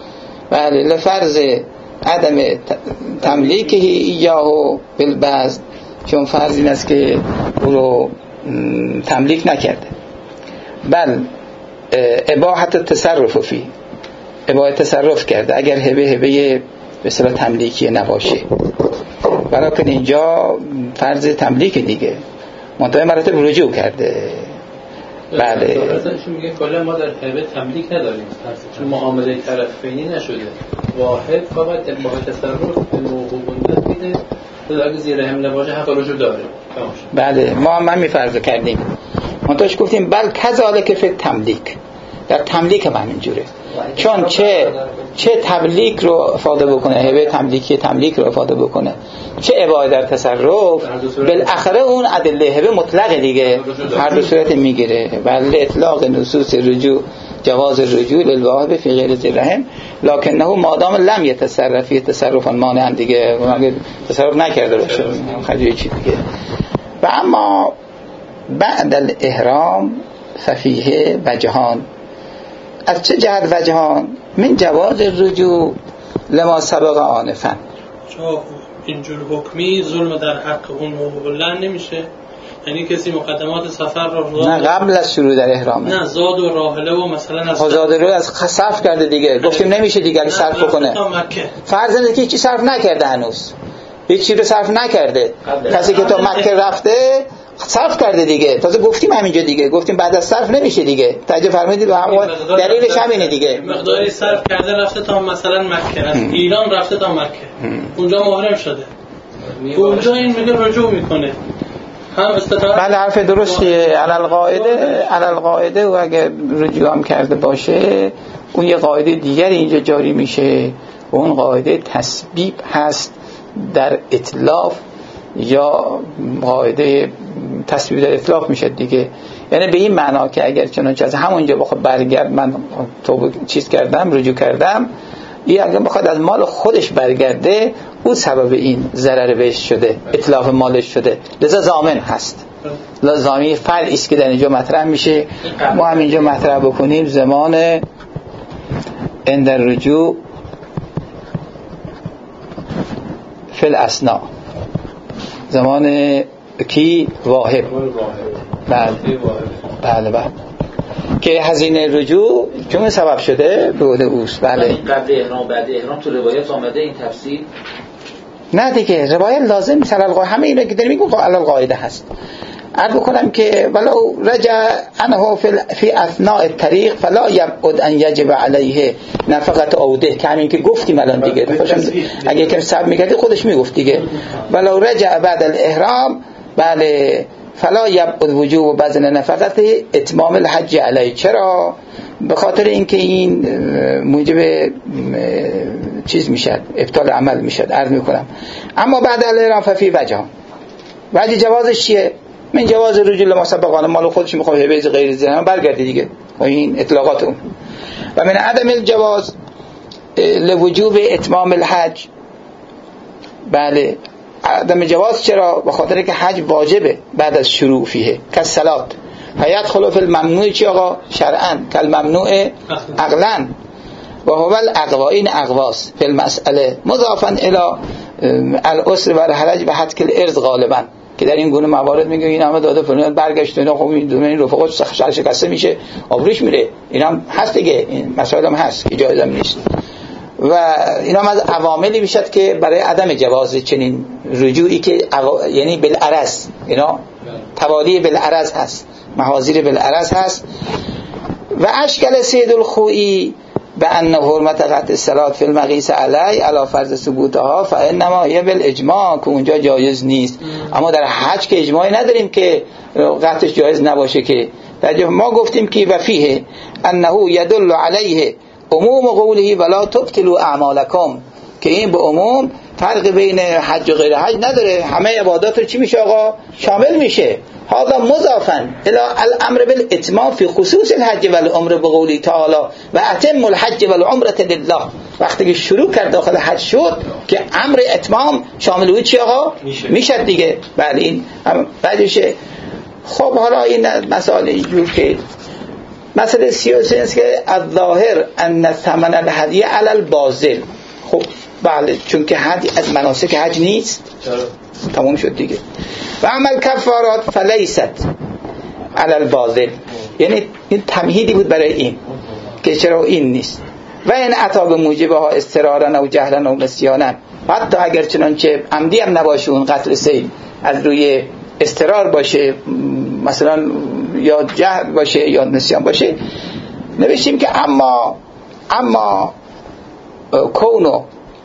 بله لفرض عدم تملیکه ایاه بالبذل، چون فرض این است که او رو تملیک نکرده. بل اباحت تصرف فی، اباحت تصرف کرده اگر هبه هبه به اصطلاح تملیکی نباشه. برای که اینجا فرض تملیک دیگه منتهی مراتب رجوع کرده. بله ایشون میگه کلا ما در هبه تملیک نداریم چون معامله طرفینی نشده، واحد فقط اباحه تصرف به موقوفیت میده تا اگه زیر حمله باشه حق رجوع داره. بله ما هم همین فرض کردیم، منتهاش گفتیم بل کذالک فی تملیک، در تملیک هم اینجوره، چون چه چه تملیک رو افاده بکنه، هبه تملیکی تملیک رو افاده بکنه، چه اباحه در تصرف، بالاخره اون ادله هبه مطلق دیگه هر دو صورت میگیره. بل اطلاق نصوص رجوع جواز الرجوع للواهب فی غیر ذی الرحم لکنه مادام لم یتصرف تصرفا مانعا، دیگه تصرف نکرده باشه خجوی چی دیگه. و اما بعد الاحرام ففیه وجهان، از چه جهت وجهان؟ من جواز الرجوع لما سبق آنفا. چون اینجور حکمی ظلم در حق اون موقع نمیشه، یعنی کسی مقدمات سفر رو نه قبل از شروع در احرامه، نه زاد و راحله و مثلا از زاد رو از صرف کرده دیگه، گفتیم نمیشه دیگه صرف کنه. فرض اینه که هیچی صرف نکرده، هنوز هیچ چیز رو صرف نکرده، کسی که تا مکه رفته صرف کرده دیگه. تازه گفتیم همینجا دیگه، گفتیم بعد از صرف نمیشه دیگه. توجه فرمودید؟ دلیلش همینه دیگه، مقداری صرف کرده رفته تا مثلا مکه، از ایران رفته تا مکه، اونجا محرم شده، اونجا این میگه رجوع میکنه. هم استطاعت. بله حرف درستیه. علل قاعده علل قاعده و اگه رجوع هم کرده باشه اون یه قاعده دیگری اینجا جاری میشه و اون قاعده تسبیب هست در اتلاف یا قاعده تسبیب در اتلاف میشه دیگه. یعنی به این معنا که اگر چنانچه از همونجا بخواد برگرد من توبه چیز کردم رجوع کردم یا اگر بخواد از مال خودش برگرده او سبب این ضرر بهش شده اتلاف مالش شده لذا ضامن هست. لازمی فرعی است که در اینجا مطرح میشه. ما هم اینجا مطرح بکنیم زمان عند الرجوع فی الاسنا زمان کی واهب بله بله بله که هزینه رجوع چون سبب شده به عهد اوست. بله قبل احرام بعد احرام تو روایت آمده این تفسیر نه دیگه روایت لازم نیست. همه اینا که داریم میگم علل قاعده هست. عرض بکنم که ولو رجع عنه فی اثناء الطریق فلا یبعد ان یجب علیه نفقه عوده که همین که گفتیم الان دیگه اگه که صبر میکردی خودش میگفت دیگه ولو رجع بعد الاحرام بله فلا یبعد وجوب بذل نفقه اتمام الحج علیه. چرا؟ به خاطر اینکه این موجب چیز میشد ابطال عمل میشد. عرض میکنم اما بعد الاحرام ففی وجه وجه جوازش چیه؟ من جواز رجوع لما سبقانه مال خودش میخواد هبه غیر زنه برگردی دیگه و این اطلاقات اون. و من عدم الجواز لوجوب اتمام الحج بله عدم جواز چرا؟ به خاطر که حج واجبه بعد از شروع فیه که صلات فیدخل فی الممنوع چی آقا شرعا کل ممنوع عقلا و هو الاقوائین اقواس فی المسئله مضافا الی الاسر و الحرج و حد کل ارض غالبا که در این گونه موارد میگه این همه داده فلان برگشت اینا خب این دونه این رفقات سر شکسته میشه آبروش میره. اینا هم هست دیگه این مسائل هم هست که جایز هم نیست و اینا هم از عواملی میشد که برای عدم جواز چنین رجوعی که عوا... یعنی بالعرض اینا توالی بالعرض هست محاذیر بالعرض هست. و اشکال سید الخوئی به ان حرمت قطع الصلات فی المقیس علی علی فرض ثبوتها فانما هی بالاجماع که اونجا جایز نیست. اما در حج که اجماعی نداریم که قطعش جایز نباشه که در ما گفتیم که و فیه انه یدل علیه عموم قوله ولا تبطلوا اعمالکم که این به عموم فرق بین حج و غیر حج نداره همه عبادات رو چی میشه آقا شامل میشه. هذا مضافا الى الامر بالاتمام في خصوص الحج والعمره بقوله تعالی و اتم الحج والعمره لله. وقتی که شروع کرد داخل حج شد که امر اتمام شامل او چی آقا میشه دیگه. بله این بعدش خب حالا این مسائل اینجور که مسئله سیاسی است که الظاهر ان ثمن الهدیه علی الباذل. خب بله چون که حج از مناسک حج نیست تمام شد دیگه. و عمل کفارات فلیست علی الباذل یعنی این تمهیدی بود برای این که چرا این نیست. و این عطا به موجبه ها استرارا و جهلا و نسیانا حتی اگر چنانچه عمدی هم نباشه اون قتل سید از روی استرار باشه مثلا یا جهل باشه یا نسیان باشه نوشتیم که اما اما کونو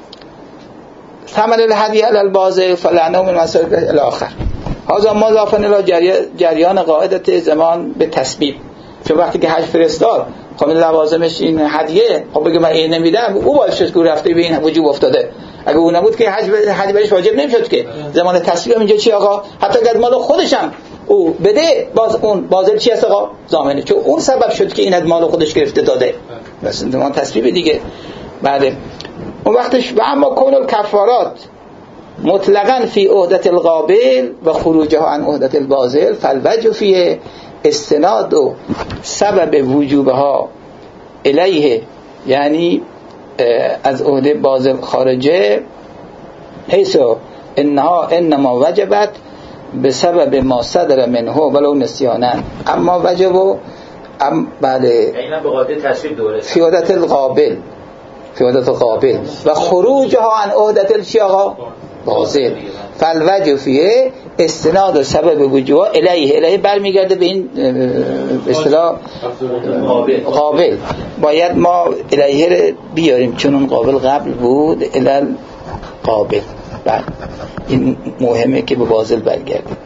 ثمن الهدیه علی الباذل فلعنه من مسائل الاخر هذا مضاف الی جریان قاعده زمان به تسبیب. چون وقتی که حج فرستاد خب لوازمش این هدیه خب بگه من این نمیدم او باعث شد که رفته به این وجوب افتاده. اگه اون نبود که حج حج برش واجب نمیشد که زمان تسبیب اینجا چی آقا حتی اگر مال خودش هم او بده باز اون بازل چی است آقا ضامنه چون اون سبب شد که این از مال خودش گرفته داده بس زمان تسبیب دیگه. بعد اون وقتش و اما کون الکفارات مطلقاً فی عهدت القابل و خروجها عن عهدت الباذل فالوجه فی استناد و سبب وجوبها الیه یعنی از عهده باذل خارجه حیث انها انما وجبت به سبب ما صدر منه ولو نسیانا اما وجبو ام بله اینا به قاعده تصویب دوره فی عهدت القابل فی عهدت القابل و خروجها عن عهدت الشیاغا باذل فالوجه فیه استناد و سبب وجوه الیه الیه برمیگرده به این اصطلاح قابل. باید ما الیه رو بیاریم چون اون قابل قبل بود الی قابل. بعد این مهمه که به باذل برگرده.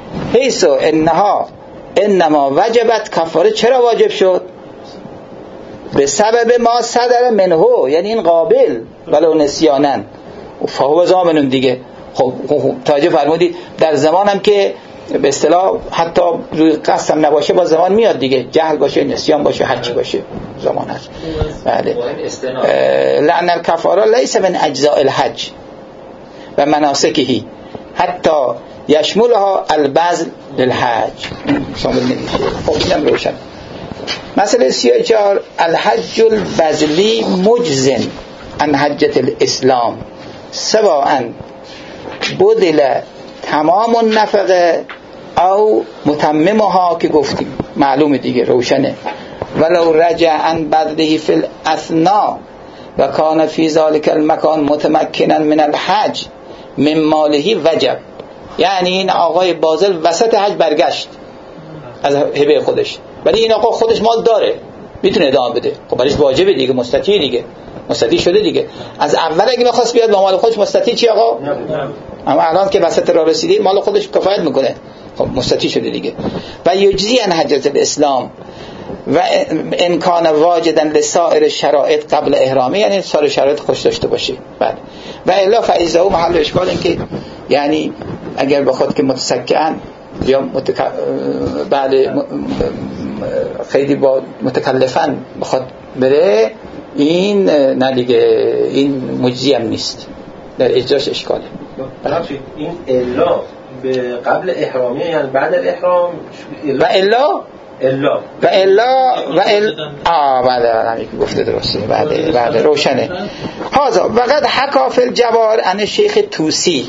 حیث انها انما وجبت کفاره. چرا واجب شد؟ به سبب ما صدر منه، یعنی این قابل ولو نسیانن فهو ضامن دیگه. خب توجه فرمودید در زمانم که به اصطلاح حتی روی قصدم نباشه با زمان میاد دیگه، جهل باشه نسیان باشه هر چی باشه زمان هست. بله. لعن الکفاره لیس من اجزاء الحج و مناسکه حتی یشملها البذل للحج. شامل نمیشه. خب اینم روشن. مسئله سی و چهار الحج البذلی مجزن عن حجة الاسلام سواء بدل تمام النفقه او متممها، که گفتیم معلومه دیگه روشنه. ولو رجع عن بذله فی الاثناء و کان فی ذلک المکان متمکنا من الحج من ماله وجب. یعنی این آقای باذل وسط حج برگشت از هبه خودش، ولی این آقا خودش مال داره میتونه ادامه بده، خب برایش واجبه دیگه، مستطیع دیگه، مستطیع شده دیگه. از اول اگه بخواست بیاد با مال خودش مستطیع چی آقا؟ اما الان که وسط راه رسیده مال خودش کفایت میکنه، خب مستطیع شده دیگه. و یجزی عن حجة الاسلام و امکان واجدا لسائر شرایط قبل احرامی، یعنی سایر شرایط خوش داشته باشه. بعد و الا فاذا او محل اشکال این که یعنی اگر بخواد که متسکن یا متک... بعد خیلی با متکلفن بخواد بره، این نه دیگه، این مجزی هم نیست، در اجراش اشکاله. این الا به قبل احرامی یعنی بعد الاحرام و الا الا و الا و ال آه بله همین که گفته درسته. بعد بعد روشنه. هذا وقد حکا فی الجوار عن شیخ توسی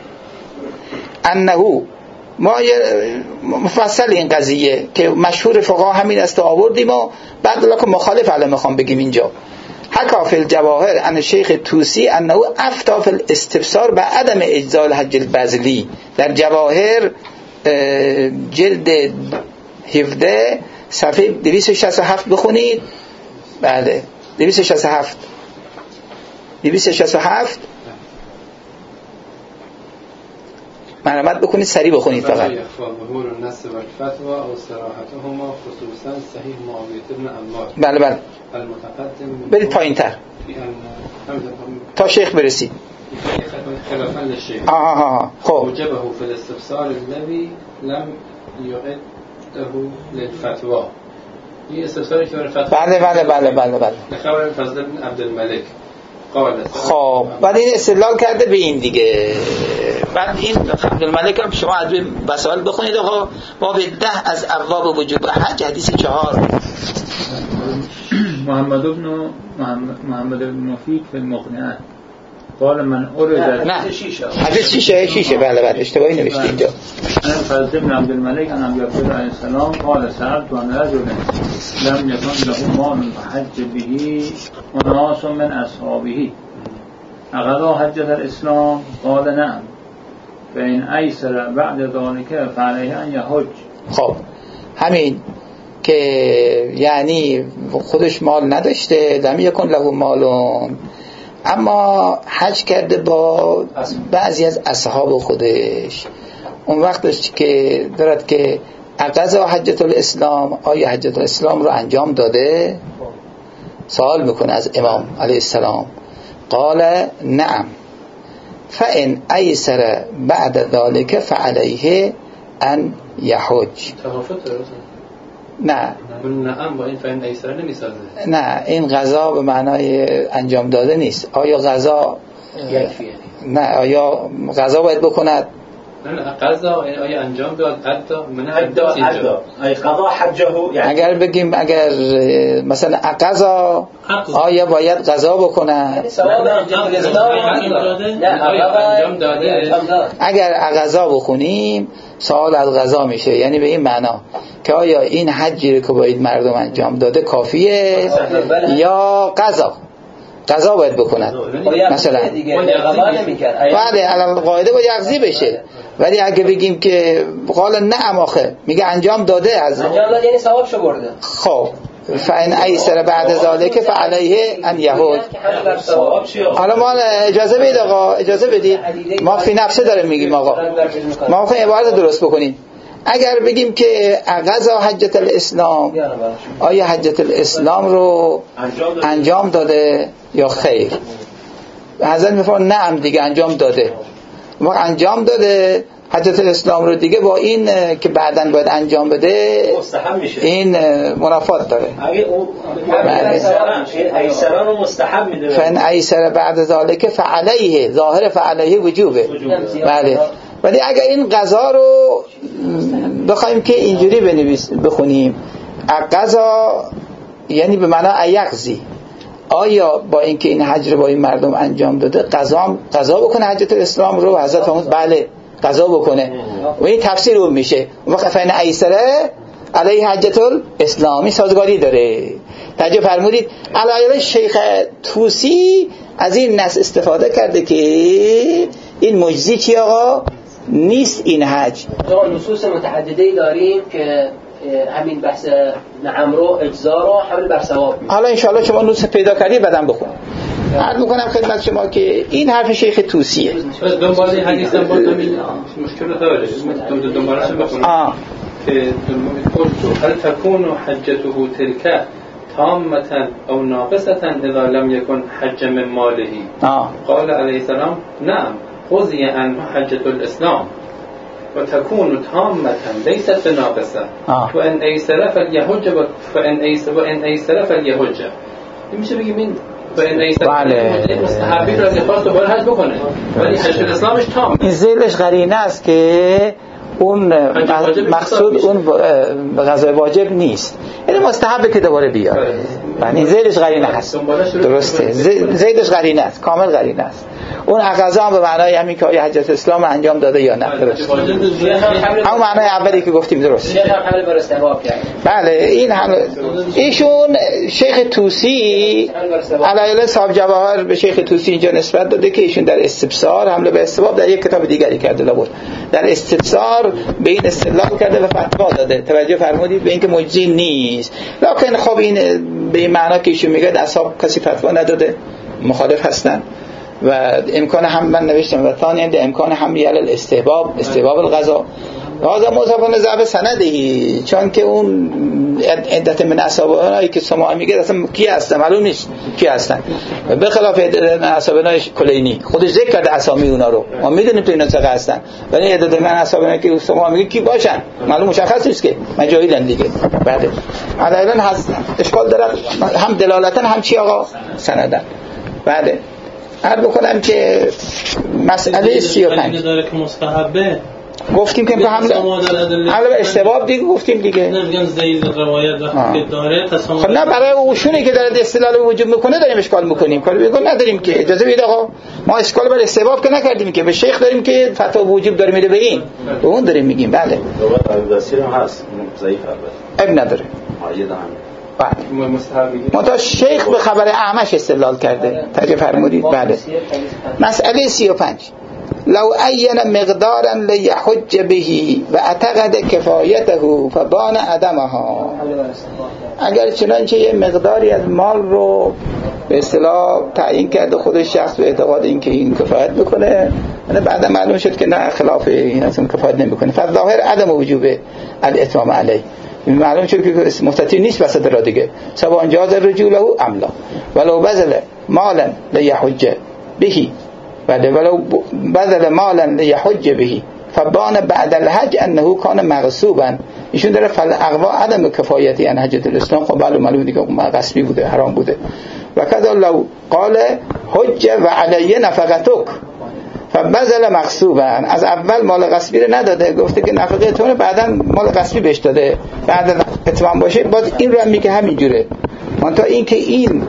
انه ما مفصل این قضیه که مشهور فقها همین است آوردیم و بعد لکه مخالف علم میخوام بگیم اینجا. حکا فی الجواهر عن شیخ توسی انه افتا فی الاستفسار به عدم اجزاء الحج البذلی. در جواهر جلد هفده صفحه دویست و شصت و هفت بخونید. بله دویست و شصت و هفت دویست و شصت و هفت مرحمت بکنید سریع بخونید فقط. ظهور النص و الفتوى او صراحتهما خصوصا صحیح معاویه بن عمار. بله بله المتقدم برید پایین تر تا شیخ برسید. خلافا للشیخ. آها آها خب وجبه في الاستفسار الذي لم يعده للفتوى. این استفساری که برای فتوا. بله بله بله بله بله. خبر فضل بن عبدالملک قال. خب بعد این استدلال کرده به این دیگه. بعد این عبدالملک هم شما از مسائل بخونید. آقا باب ده از ابواب وجوب حج حدیث چهار. محمد ابن محمد ابن مفید فی المقنعه قال من اريد نه شیشه حدیث شیشه شیشه بله بله اشتباهی نوشته اینجا. انا فضل بن عبدالملک عن ابي عبد علیه السلام قال سألت عن رجل لم يكن له مال حج به وناس من اصحابه اقضى حجة الاسلام قال نعم فإن أيسر بعد ذلك فعليه أن يحج. خب همین که یعنی خودش مال نداشته، لم یکن له مالون، اما حج کرده با بعضی از اصحاب خودش. اون وقتش که دارد که اقضا حجة الاسلام، آیا حجة الاسلام رو انجام داده؟ سوال میکنه از امام علیه السلام. قال نعم فإن أيسر بعد ذلك فعليه أن يحج. نه نعم با این فإن أيسر نمیسازه. نه این قضا به معنای انجام داده نیست. آیا قضا نه آیا قضا باید بکند؟ نه قضا آیا انجام داد ادا من ادا ادا ای قضا حجه یعنی اگر بگیم اگر مثلا قضا آیا باید قضا بکنه؟ اگر قضا بخونیم سوال از قضا میشه، یعنی به این معنا که آیا این حجی که باید مردم انجام داده کافیه یا قضا قضا باید بکنن. مثلا بعد علل قاعده باید یقضی بشه، ولی اگه بگیم که قال نعم آخه میگه انجام داده، از انجام داده یعنی ثوابشو برده. خب فان ایسر بعد ذالک فعلیه ان یهود. حالا ما اجازه بدید آقا، اجازه بدید، ما فی نفسه داریم میگیم آقا، ما خواهیم عبارت درست بکنیم. اگر بگیم که قضا حجت الاسلام، آیا حجت الاسلام رو انجام داده یا خیر؟ حضرت میفرمایند نعم دیگه انجام داده. ما انجام داده حجت الاسلام رو دیگه با این که بعداً باید انجام بده مستحب میشه، این منافات داره. اگه اون ایسران رو مستحب میدونه، فان ایسر بعد ذالک فعلیه، ظاهر فعلیه وجوبه. بله. ولی اگر این قضا رو بخوایم که اینجوری بنویس بخونیم، قضا یعنی به معنی ایقضی، آیا با اینکه این حج رو با این مردم انجام داده قضا قضا بکنه حجت الاسلام رو؟ حضرت فرمود بله قضا بکنه. و این تفسیر اون میشه وقت فین ایسره علیه حجت الاسلامی سازگاری داره. توجه فرمودید؟ علاوه شیخ طوسی از این نص استفاده کرده که این مجزی چی آقا نیست این حج. نصوص متعددی داریم که همین بحث نعم رو اجزا رو حمل بر ثواب. حالا انشاءالله شما نص پیدا کردید بعدم بخون. عرض میکنم خدمت شما که این حرف شیخ طوسیه. دنبال این حدیث هم باز همین مشکل داره. دنبالش بخونم که قلت هل تكون حجته تلك تامة او ناقصة اذا لم يكن حج من ماله؟ قال عليه السلام نعم قضي عنه حجة الاسلام وتكون تامة ليست بناقصة وان ايسر فليحج فان ايسر وان ايسر فليحج. میشه بگیم این وان ايسر مستحبی رو از خاص دوباره حج بکنه ولی حج الاسلامش تام. این ذیلش قرینه است که اون مقصود اون غذای واجب نیست، یعنی مستحبه که دوباره بیاره. یعنی زیدش قرینه هست، درسته، زیدش قرینه است، کامل قرینه است. اون غذا هم به معنای همین که آیا حجت اسلام انجام داده یا نه، درست. همون معنای اولی که گفتیم، درست. بله این هم ایشون شیخ طوسی علیه صاحب جواهر به شیخ طوسی اینجا نسبت داده که ایشون در استبصار حمله به استباب در یک کتاب دیگری کرده لابد در استبصار به این استدلال کرده و فتوا داده. توجه فرمودید به اینکه مجزی نیست. لکن خب این به این معنا که ایشون میگه اصحاب کسی فتوا نداده، مخالف هستن و امکان هم من نوشتم و ثانی عند امکان حملی علی الاستحباب استحباب القضا هذا مضاف ضعف سندی، چون که اون عدت من اصحابنایی که سماع میگه اصلا کی هستن معلوم نیست کی هستن، به خلاف اصحابنای کلینی خودش ذکر کرده اسامی اونا رو، ما میدونیم تو اینا چه هستن، ولی عدت من اصحابنایی که سماع میگه کی باشن معلوم مشخص نیست که مجاهیلن دیگه. بعد علیلا هست اشکال داره هم دلالتا هم چی آقا سندن. بعد عرض بکنم که مسئله سی و پنج داره که مستحبه گفتیم که حمله حمله استباب دیگه گفتیم دیگه نمیگم زید روایت وقتی که داره تصامیم. خب نه برای اوشونی که داره استدلال وجود میکنه داریم اشکال میکنیم، کاری بگو نداریم که اجازه بدید آقا، ما اشکال بر استباب که نکردیم که به شیخ داریم که فتوا وجود داره میده به این به اون داریم میگیم. بله وسیله هست ضعیف البته اب نداره بله منتها شیخ به خبر اعمش استدلال کرده. توجه فرمودید؟ بله. مسئله سی و پنج لو عین مقدارا لیحج به و اعتقد کفایته فبان عدمها، اگر چنانچه یه مقداری از مال رو به اصطلاح تعیین کرده خود شخص به اعتقاد اینکه این کفایت بکنه، یعنی بعدا معلوم شد که نه خلاف این اصلا کفایت نمیکنه، فظاهر عدم وجوب الاتمام علیه، معلوم شد که مستطیع نیست وسط را دیگه، سواء جاز الرجوع له ام لا ولو بذل مالا لیحج به ولو بذل مالا لیحج به فبان بعد الحج انه کان مغصوبا. ایشون داره فل اقوا عدم کفایتی ان حجت الاسلام، خب معلوم معلوم دیگه غصبی بوده، حرام بوده. و کذا لو قال حج و علی نفقتک فبذل مغصوبا، از اول مال غصبی رو نداده، گفته که نفقه تو بعداً مال غصبی بهش داده، بعد اتمام باشه باز این رو هم میگه همینجوره. منتها این که این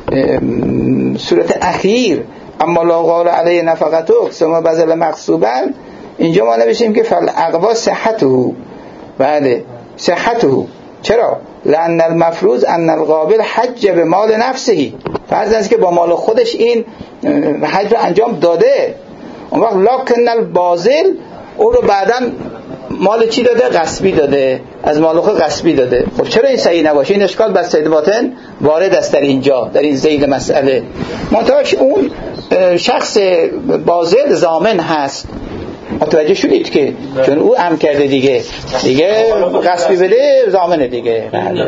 صورت اخیر اما لا قال علی نفقتک ثم بذل مغصوبا، اینجا ما نوشیم که فل اقوا صحته، بله صحته. چرا؟ لأن المفروض ان القابل حج به مال نفسه، فرض است که با مال خودش این حج رو انجام داده، اون وقت لکن الباذل او رو بعداً مال چی داده؟ غصبی داده، از مال خود غصبی داده. خب چرا این صحیح نباشه؟ این اشکال بر سید باطن وارد است در اینجا، در این ذیل مسئله. منتهاش اون شخص بازل ضامن هست. متوجه شدید که چون او هم کرده دیگه دیگه غصبی بده ضامنه دیگه.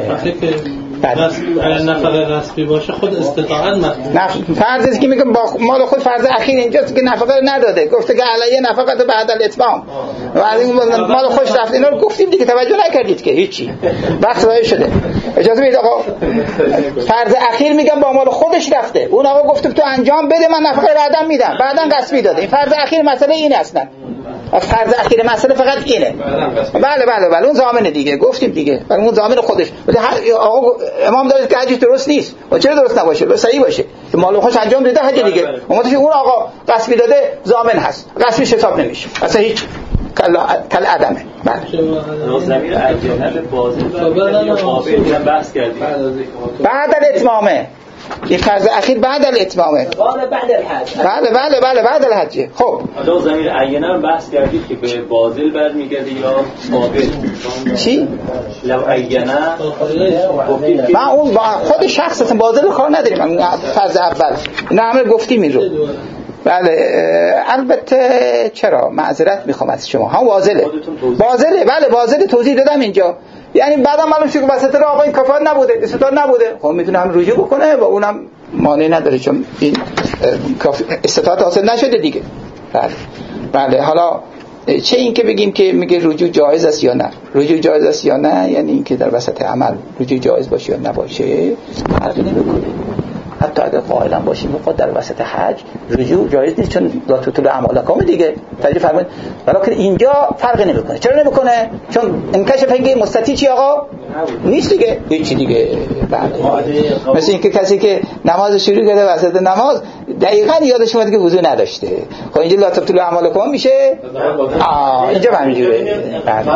نفقه غصبی باشه خود استطاعت مطلوب. فرض است که میگم با مال خود فرض اخیر اینجاست که نفقه نداده، گفته که علیه نفقه بعد الاتمام و مال خوش رفت. اینا رو گفتیم دیگه، توجه نکردید که هیچی، وقت ضایع شده. اجازه بدید آقا، فرض اخیر میگم با مال خودش رفته، اون آقا گفته تو انجام بده من نفقه بعداً میدم، بعداً غصبی داده. این فرض اخیر مسئله این اصلا، فرض اخیر مسئله فقط اینه. بله بله بله اون ضامن دیگه، گفتیم دیگه، ولی اون ضامن خودش. ولی آقا امام داره که حجش درست نیست. و چرا درست نباشه؟ بس صحیح باشه که مال خوش انجام داده حج دیگه. اون اون آقا غصبی داده ضامن هست، غصبش حساب نمیشه اصلا، هیچ کل کل عدمه. بله ضمیر عجله بازی یا قابل بحث کردیم بعد الاتمامه. این فرض اخیر بعد الاتمامه، بعد الحج. بله بله بله بعد الحج. خب حالا ضمیر عینه هم بحث کردید که به بازل برمیگرده یا قابل. چی؟ لو عینه ما اون با خود شخص اصلا بازل کار نداریم. من فرض اول اینا همه گفتیم این رو. بله البته چرا معذرت میخوام از شما، هم واضحه واضحه بله واضحه توضیح دادم اینجا. یعنی بعدم معلوم شد که وسط راه آقا این کفایت نبوده، استطاعت نبوده، خب میتونه هم رجوع بکنه و اونم مانع نداره چون این استطاعت حاصل نشده دیگه. بله بله حالا چه این که بگیم که میگه رجوع جایز است یا نه، رجوع جایز است یا نه یعنی این که در وسط عمل رجوع جایز باشه یا نباشه فرقی نمیکنه. حتی اگر قائلا باشیم میخواد در وسط حج رجوع جایز نیست چون لا تطلع اعمالکم دیگه توجه فرمایید. ولی اینجا فرق نمیکنه. چرا نمیکنه؟ چون انکشف اینکه مستطیع چی آقا نیست دیگه، هیچ دیگه. بله مثل اینکه کسی که نماز شروع کرده وسط نماز دقیقاً یادش اومد که وضو نداشته، خب اینجا لا تطلع اعمالکم میشه. آه اینجا همینجوره. بله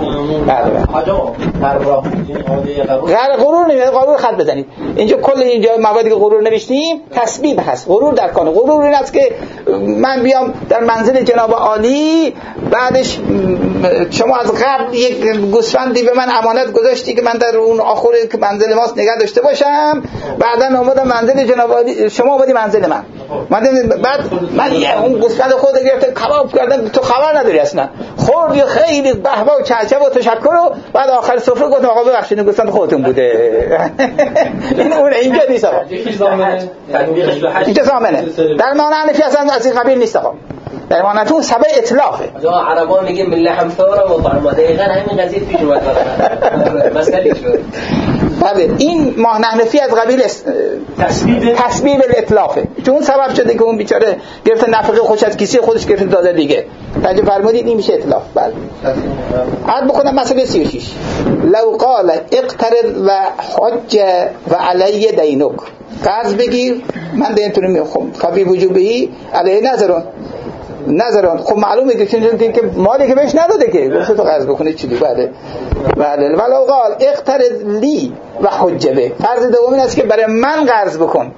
بله غرور نمیاد، غرور خط بزنید. اینجا کل اینجا موادی که غرور نوشتیم تسبیب هست. غرور در کانه غرور این است که من بیام در منزل جناب عالی، بعدش شما از قبل یک گوسفندی به من امانت گذاشتی که من در اون آخر که منزل ماست نگه داشته باشم، بعدن اومدم منزل جناب عالی، شما اومدی منزل من، من بعد من اون گوسفند خودت گرفته کباب کردم، تو خبر نداری اصلا، خوردی خیلی بهبه و چهچه و تشکر و بعد آخر سفره گفتم آقا ببخشید گوسفند خودتون بوده. این اون اینجا نیست آقا، اینجا ضامنه. در معنی حنفی اصلا از این قبیل نیست آقا، در معنی تو سبب اطلاقه. عربان میگن من لحم ثوره و طعمه، دقیقاً همین قضیه پیش اومد مسئله شد. بله این ماه حنفی از قبیل تسبیب تسبیب الاطلاقه، چون سبب شده که اون بیچاره گرفته نفقه خوش از کیسه خودش گرفته داده دیگه. توجه فرمودید این میشه اطلاق. بله عرض بکنم مسئله سی و شش. لو قال اقترض و حج و علی دینک، قرض بگیر من دین تو نمیخوام، فبی وجوبی علی نظرون نظران. خب معلومه که چون که مالی که بهش نداده که گفت تو قرض بکنه چی دیگه. بله بله ولو قال اقترض لی و حجبه، فرض دوم این است که برای من قرض بکن،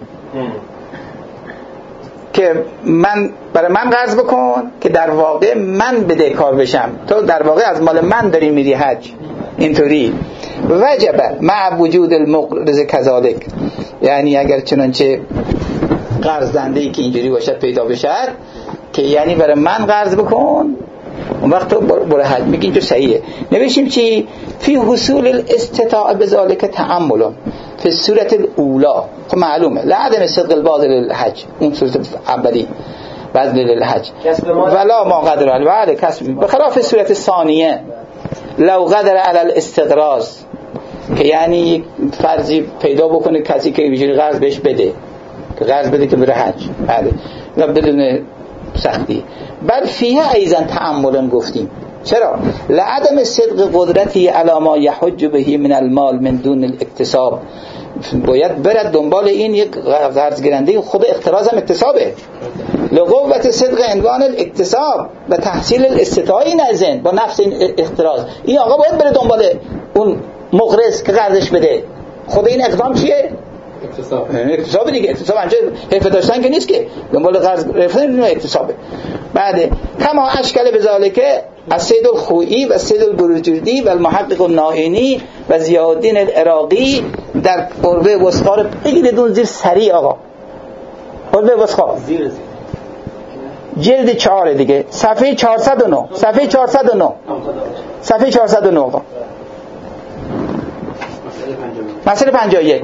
که من برای من قرض بکن که در واقع من بدهکار بشم، تو در واقع از مال من داری میری حج. اینطوری وجبه مع وجود المقرض کذالک، یعنی اگر چنانچه قرض دهنده‌ای که اینجوری باشد پیدا بشد که یعنی برای من قرض بکن، اون وقت تو برای حج. میگین تو صحیحه. نوشیم چی؟ فی حصول الاستطاعه بذالک تعمل فی صورت الاولا. خب معلومه لعدم صدق الباذل للحج، اون صورت اولی بذل للحج ولا ما قدر علی وعده کسب، بخلاف صورت ثانیه لو قدر علی الاستقراض، که یعنی فرضی پیدا بکنه کسی که اینجوری قرض بهش بده، که قرض بده که بره حج، بله و بدون سختی. بل فیها ایضا تعملا گفتیم. چرا؟ لعدم صدق قدرتی علی ما یحج به من المال من دون الاکتساب، باید برد دنبال این یک قرض گیرنده خود اقتراض هم اکتسابه. لقوت صدق عنوان الاکتساب و تحصیل الاستطاعه نزن با نفس این اقتراض، این آقا باید بره دنبال اون مقرض که قرضش بده. خود این اقدام چیه؟ اکتساب اکتساب دیگه. اکتساب انجا حرفه داشتن که نیست که دنبال قرض گرفتن، اکتسابه. بعد کما اشکال بذالکه از سید الخویی و سید البروجردی و المحقق النائینی و ضیاءالدین العراقی در قربه وثقا رو بگیرید اون زیر سریع آقا. قربه وثقا زیر جلد چهار دیگه، صفحه چهارصد و نه، صفحه چهارصد و نه، صفحه چهارصد و نه آقا. مسئله پنجاه و یک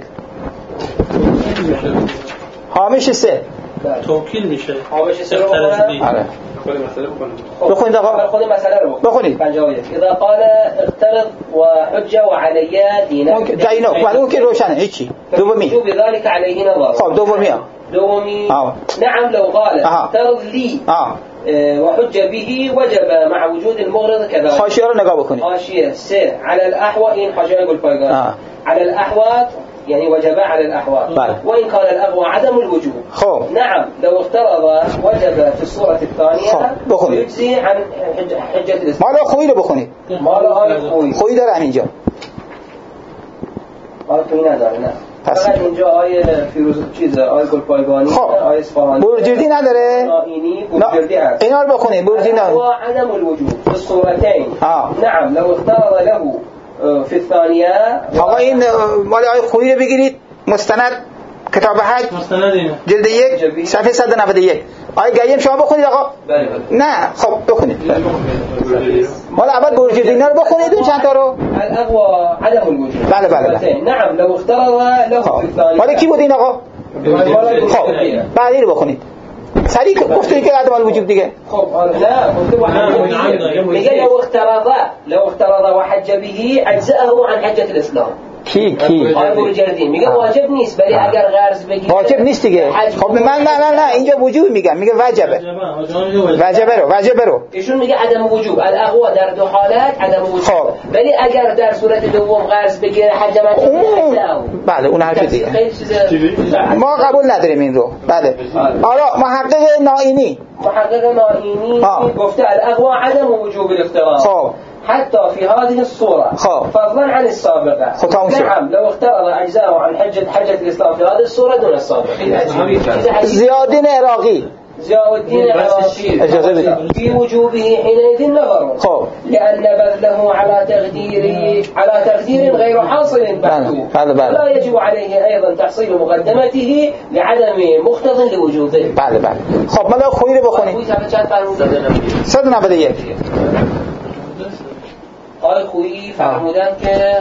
هامش سه توکیل میشه. هامش سه رو بخونم. آره بخونید آقا. خود مسئله رو بخونید. پنجاه و یک اذا قال اقترض وحجه وعلي دينك دينك ولی اون که روشنه هیچی. دومی بذلك عليه نظر. خب دومی ها دومی نعم لو قال اقترض لي وحج به وجب مع وجود المغرض كذا. حاشیه رو نگاه بکنید. حاشیه سه على الاحوال این حاشیه گل پایگاه على الاحوال يعني وجب على الأحوال بله. وإن كان الأغوى عدم الوجوب خب. نعم لو افترض وجب في الصورة الثانية يجزي عن حجة الإسلام. مالا خویی رو بخونید. مالا آل خویی خویی دارن اینجا. مالا خویی نداره نه. فقط اینجا آیه فیروز چیز آیه گلپایگانی آیه اصفهانی بروجردی نداره. نائینی بروجردی هست. اینا رو بخونید. بروجردی نداره. عدم الوجوب في الصورتين. نعم لو افترض له فی الثانیه. آقا این مال آیه خویی رو بگیرید مستند کتاب حج جلد یک صفحه صد و نود و یک. آیه گیم شما بخونید آقا. بله بله. نه خب بخونید. مال اول بروجردی اینا رو بخونید اون چند تا رو. الاقوى عدم الوجوب. بله بله بله. نعم لو افترض له فی الثانیه. مال کی بود این آقا؟ خب بعدی رو بخونید. سریع گفته که عدم الوجوب دیگه. خب نه گفته وحج. میگه لو افترض لو افترض وحج به اجزاءه عن حجة الاسلام. کی کی آیه بروجردی میگه واجب نیست ولی اگر قرض بگیره واجب نیست دیگه. خب من نه نه نه اینجا وجوب میگم، میگه واجبه. واجبه رو واجبه رو ایشون میگه عدم وجوب. الاغوا در دو حالت عدم وجوب. خب. ولی اگر در صورت دوم قرض بگیره حج من بله اون حرف دیگه ما قبول نداریم این رو. بله حالا محقق نائینی محقق نائینی گفته الاغوا عدم وجوب الافتراض. خب حتى في هذه الصورة فضلا عن السابقة. نعم لو اخترض أجزاءه عن حجة حجة الإسلام في هذه الصورة دون السابقة. ضياءالدين العراقي ضياءالدين العراقي في وجوبه حينئذ نظر لأن بذله على تقدير على تقدير غير حاصل بعده ولا يجب عليه أيضا تحصيل مقدمته لعدم مقتضى لوجوده. بله بله. خب ما خویی رو بخونیم. صد و نود و یک. آقای خویی فرمودن که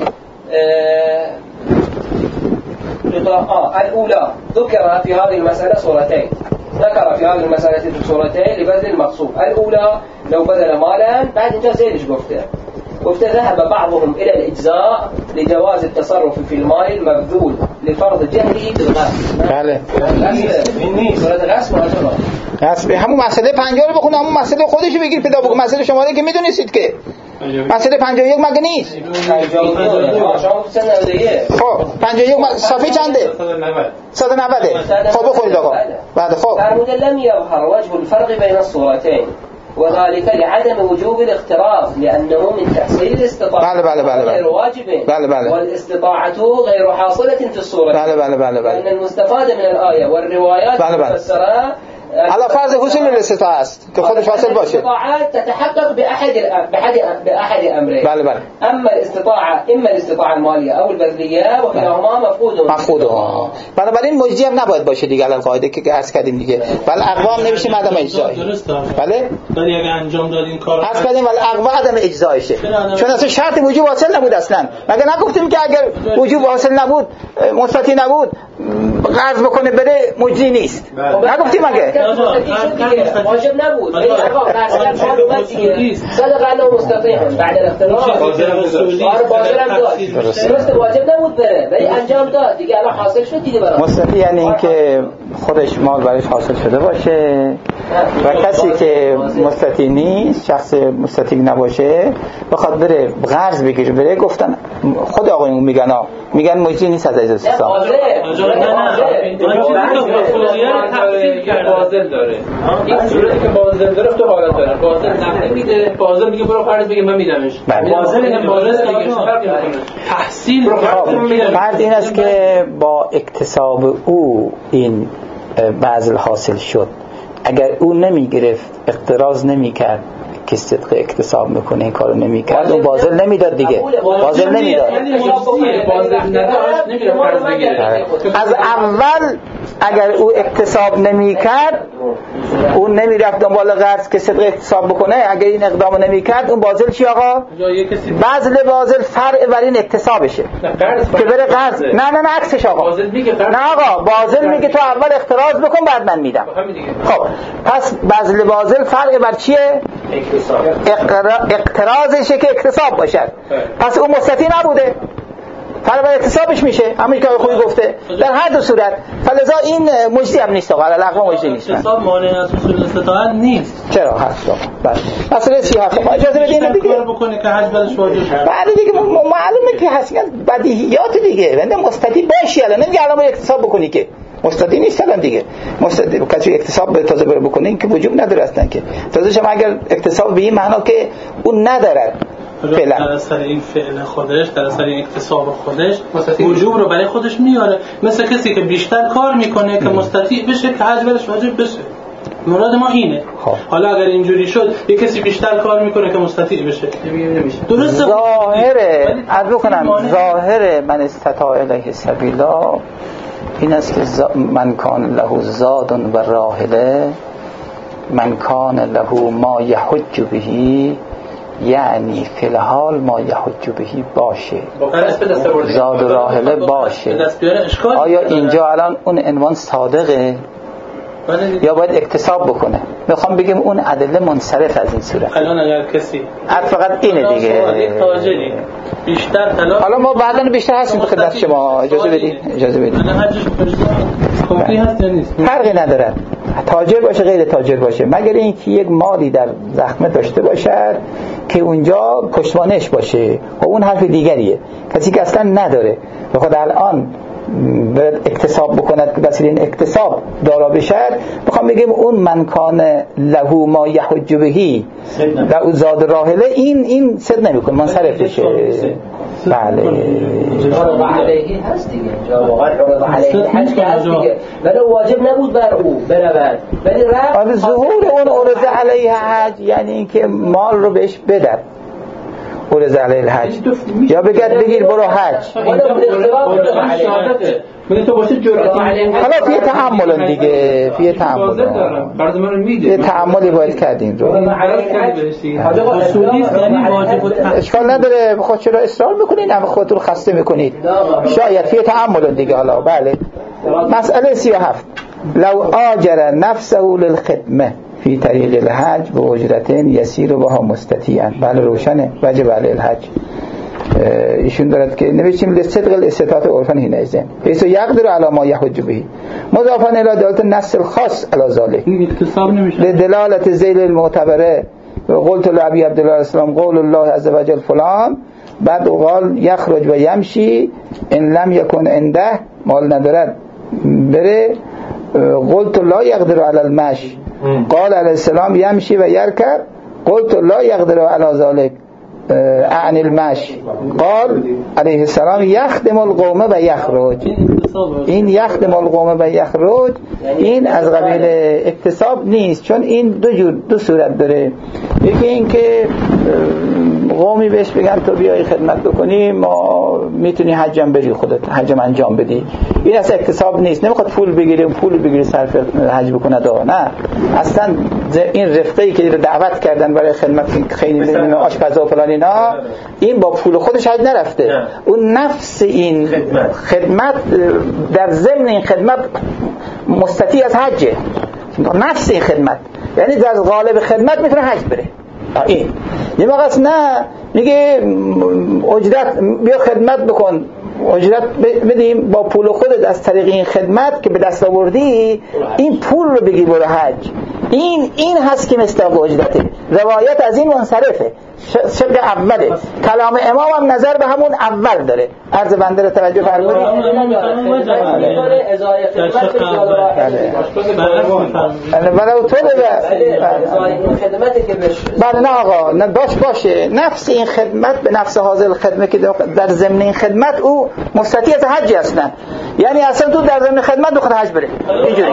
آه الأولى ذكر في هذه المسألة صورتين ذكر في هذه المسألة صورتين لبذل المقصود. الأولى لو بذل مالا بعد انت زيدش قفته قفته ذهب بعضهم إلى الإجزاء لجواز التصرف في المال المبذول لفرض جهله بالغصب. بله مني صورة غصب ماجرا غصب. همون مسئله پنجاه رو بخون، همون مسئله خودش رو بگیر پیدا بکن. مسئله شماره که میدونید که مسئله پنجاه و یک مگه نیست؟ خب پنجاه و یک صفحه چنده؟ صد و نود. خب بخونید آقا. بعد خب فرمود لم يظهر وجه الفرق بين الصورتين وذلك لعدم وجوب الاقتراض لأنه من تحصيل الاستطاعة. بله بله بله غير واجب. بله بله. والاستطاعة غير حاصلة في الصورة. بله بله بله بله. لأن المستفاد من الآية والروايات المفسرة على فرض حصول الاستطاعة است که خودش حاصل باشه. الاستطاعة تتحقق بأحد بأحد بأحد أمرين. بله بله. أما الاستطاعة إما الاستطاعة المالية أو البذلية وكلاهما مفقود. مفقود. بنابراین مجزی هم نباید باشه دیگه علل قاعده که عرض کردیم دیگه. بل اقوام نمیشه عدم اجزایی. بله. ولی اگه انجام دادین کارو عرض کردیم ولی اقوا عدم اجزایشه. چون اصلا شرط وجوب حاصل نبود اصلا. مگه نگفتیم که اگر وجوب حاصل نبود مثبتی نبود قرض بکنه بده مجزی نیست. نگفتیم مگه؟ واجب نبود. ولی آقا قرض شما اومد دیگه. صدق الله مستطیعا بعد الاختلاف. آره باجر هم داد. درست واجب نبود بره ولی انجام داد دیگه الان حاصل شد دیگه برای. مستطیع یعنی اینکه خودش مال برایش حاصل شده باشه و کسی که مستطیع نیست، شخص مستطیع نباشه بخواد بره قرض بگیره بره، گفتن خود آقایون میگن ها میگن مجری نیست از عزیز سلام نه نه بازل داره. این صورتی که بازل داره تو حالت داره، بازل نقد میده، بازل میگه برو قرض بگیر من میدمش. بازل این بازل دیگه تحصیل فرض این است که با اکتساب او این بذل حاصل شد. اگر او نمی گرفت، اقتراض نمی کرد که صدق اکتساب میکنه، این کارو نمی کرد، اون بازل نمیداد دیگه، بازل نمیداد. از اول اگر او اکتساب نمی کرد، اون نمی رفت دنبال قرض که صدق اکتساب بکنه، اگر این اقدامو نمی کرد، اون بازل چی آقا؟ بذل بازل فرع بر این اکتسابشه که بره قرض. نه نه نه عکسش آقا. نه آقا، بازل میگه تو اول اقتراض بکن بعد من میدم. خب پس بذل بازل فرع بر چیه؟ اقتراضشه که اکتساب باشد. پس اون مستطیع نبوده، فرع بر اکتسابش میشه، همین که خوبی گفته. در هر دو صورت فلذا این مجزی هم نیست آقا، لغو مجزی نیست. اکتساب مانع از اصول استطاعت نیست. چرا هست آقا؟ بله. اصل سی هست. ما اجازه بدین دیگه. کار بکنه که حج برش واجب شه. بله دیگه معلومه که هست بدیهیات دیگه. بنده مستطیع باشی الان نمیگه الان اکتساب بکنی که مستطیع نیست الان دیگه. مستطیع کسی اکتساب به تازه بره بکنه این که وجوب نداره اصلا که. تازه شما اگر اکتساب به این معنا که اون ندارد فعلا در اثر این فعل خودش، در اثر این اکتساب خودش وجوب رو برای خودش میاره. مثل کسی که بیشتر کار میکنه که مستطیع بشه که حج برش واجب بشه. مراد ما اینه. خواه. حالا اگر اینجوری شد یک کسی بیشتر کار میکنه که مستطیع بشه درسته. ظاهره عرض بکنم ظاهر من استطاع الیه سبیلا این است که من کان له زاد و راحله من کان له ما یحج بهی، یعنی فی الحال ما یحج بهی باشه، زاد و راحله باشه. آیا اینجا الان اون عنوان صادقه یا باید اکتساب بکنه؟ میخوام بگم اون ادله منصرف از این صورت. الان اگر کسی فقط اینه دیگه تاجری بیشتر طلاق، حالا ما بعداً بیشتر هستیم تو خدمت شما، اجازه بدید اجازه بدید الان حجش کافی هست یا نیست؟ فرقی نداره تاجر باشه غیر تاجر باشه، مگر اینکه یک مالی در زخمه داشته باشد که اونجا پشتوانش باشه. و اون حرف دیگریه. کسی که اصلا نداره بخواد الان باید اکتساب بکند که وسیله این اکتساب دارا بشد، بخوام بگیم اون من کان له ما یحج بهی و زاد راحله این این صد نمیکنه، منصرف بشه. بله عرض علیه هست دیگه، واقعا عرض علیه حج که هست دیگه، ولی واجب نبود بر او برود، ولی رفت. ظهور اون عرض علیه حج یعنی اینکه مال رو بهش بدد، عرض علیه الحج، یا بگرد بگیر برو حج. میگه تو باشه جرأت حالا فیه تحمل دیگه، فیه تحمل برای من میده، یه تحملی باید کردین رو. اشکال نداره، بخواد چرا اصرار میکنین همه خودتون خسته میکنید، شاید فیه تحمل دیگه. حالا بله مسئله سی و هفت لو آجر نفسه للخدمه فی طریق الحج به اجرتین یسیر و بها مستطیعا. بله روشنه، وجب علی الحج. ایشون دارد که نوشتیم لصدق الاستطاعت عرفا هنا ایزن ایسو یقدر علی ما یحج بهی مضافا الی دلالت نص الخاص علی ذلک لدلالت ذیل المعتبره قلت لابی عبدالله السلام قول الله عز وجل فلان، بعد قال یخرج و یمشی ان لم یکن عنده مال ندارد بره، قلت لا یقدر علی المشی قال علیه السلام یمشی و یرکب، قلت لا یقدر علی ذلک عن المشی قال علیه السلام یخدم القوم و یخرج. این یخدم القوم و یخرج این از قبیل اکتساب نیست، چون این دو جور دو صورت داره. یکی این که قومی بهش بگن تو بیای خدمت بکنی، ما میتونی حجم بری خودت حجم انجام بدی، این اصلا اکتساب نیست. نمیخواد پول بگیری پول بگیری صرف حج بکنه دا، نه اصلا این رفقه‌ای که دعوت کردن برای خدمت خیلی آشپزا و فلان اینا، این با پول خودش حج نرفته، اون نفس این خدمت, خدمت در ضمن این خدمت مستطیع از حجه، نفس این خدمت یعنی در غالب خدمت میتونه حج بره. این یه موقع نه میگه اجرت بیا خدمت بکن اجرت بدیم با پول خودت از طریق این خدمت که به دست آوردی این پول رو بگی برو حج. این این هست که مصداق اجرته. روایت از این منصرفه. شق اوله. کلام امام هم نظر به همون اول داره. عرض بنده رو توجه فرمودید. ولو تو بله نه آقا نه باش باشه نفس این خدمت به نفس حاضر خدمت که در ضمن این خدمت او مستطیع از حج هستن. یعنی اصلا تو در ضمن خدمت بخواد حج بره اینجوری.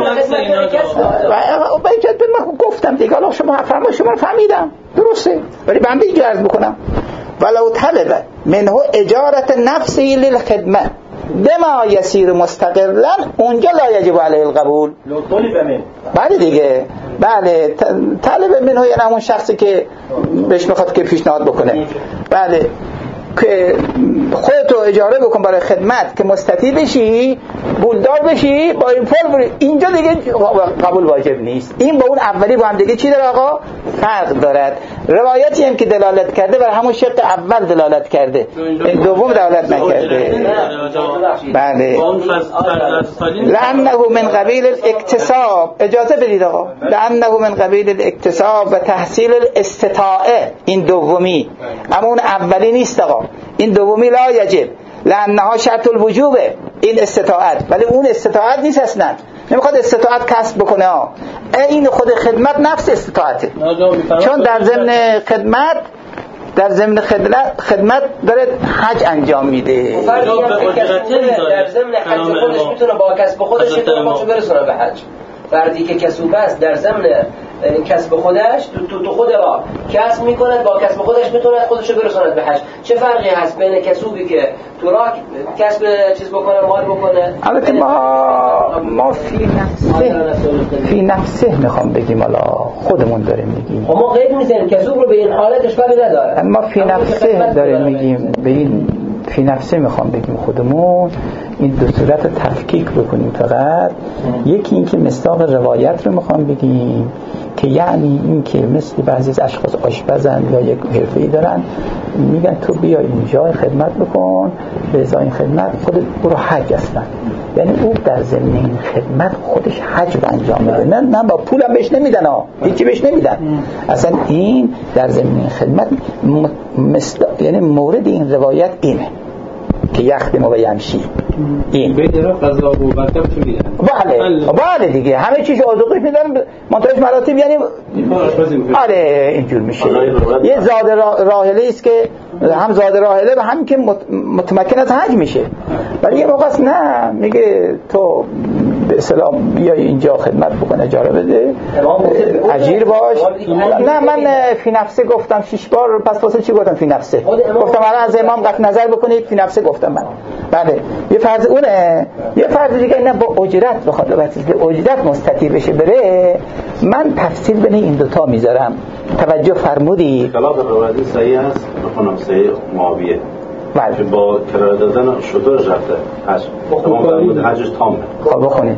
من گفتم دیگه الان شما فرما شما فهمیدم درسته ولی بنده اینجا عرض بکنم ولو طلب منه اجارت نفسی للخدمت بما یسیر مستقلا اونجا لا یجب علیه القبول. لو طلب منه بله دیگه بله طلب منه یعنی همون شخصی که بهش میخواد که پیشنهاد بکنه بله که خودتو اجاره بکن برای خدمت که مستطیع بشی پولدار بشی با این پول بری اینجا دیگه قبول واجب نیست. این با اون اولی با هم دیگه چی داره آقا فرق دارد. روایتی هم که دلالت کرده بر همون شق اول دلالت کرده این دوم دلالت نکرده. بله لانه من قبیل الاکتساب اجازه بدید آقا لانه من قبیل الاکتساب و تحصیل الاستطاعه این دومی اما اون اولی نیست آقا. این دومی لا یجب لانها شرط الوجوبه این استطاعت ولی اون استطاعت نیست اصلا. نمیخواد استطاعت کسب بکنه ها. این خود خدمت نفس استطاعته چون در ضمن خدمت در ضمن خدمت خدمت داره حج انجام میده. در ضمن حج خودش میتونه با کسب خودش خودشو برسونه به حج. فردی که کسوب است در ضمن کسب خودش تو تو, تو خود را کسب میکنه با کسب خودش میتونه خودشو برسونه به حج. چه فرقی هست بین کسوبی که تو را کسب چیز بکنه مال بکنه؟ البته ما ما فی نفسه فی نفسه میخوام بگیم حالا خودمون داریم میگیم ما غیر میزنیم کسوب رو به این حالت اشکالی نداره. ما فی نفسه داریم میگیم به این فی نفسه میخوام بگیم خودمون این دو صورت تفکیک بکنیم فقط. یکی این که مصداق روایت رو میخوام بگیم که یعنی این که مثل بعضی از اشخاص آشپزن یا یک حرفه‌ای دارن میگن تو بیا اینجا خدمت بکن به ازای این خدمت خودت برو حج هستن. یعنی او در ضمن این خدمت خودش حج رو انجام میده نه نه با پولم بهش نمیدن ها هیچی بهش نمیدن اصلا. این در ضمن این خدمت مثل یعنی مورد این روایت اینه که یخدم و یمشی این بدر قضا و مرتب چه میدن بله بله دیگه همه چیز آذوقی میدن منتهاش مراتب یعنی آره اینجور میشه. یه زاد راحله است که هم زاد راحله و هم که متمکن از حج میشه ولی یه موقع نه میگه تو به اصطلاح بیای اینجا خدمت بکن اجاره بده اجیر باش. نه من فی نفسه گفتم شش بار پس واسه چی گفتم فی نفسه گفتم الان از امام قطع نظر بکنید فی نفسه گفتم من بله یه فرض اونه. یه فرض دیگه نه با اجرت بخواد وقتی که اجرت مستطیع بشه بره من تفصیل بین این دوتا میذارم توجه فرمودید. خلاف روایت صحیح است بخونم صحیح معاویه بله که با کرایه دادن شطورش رفته حج تمام فرمود حجش تامه. خب بخونید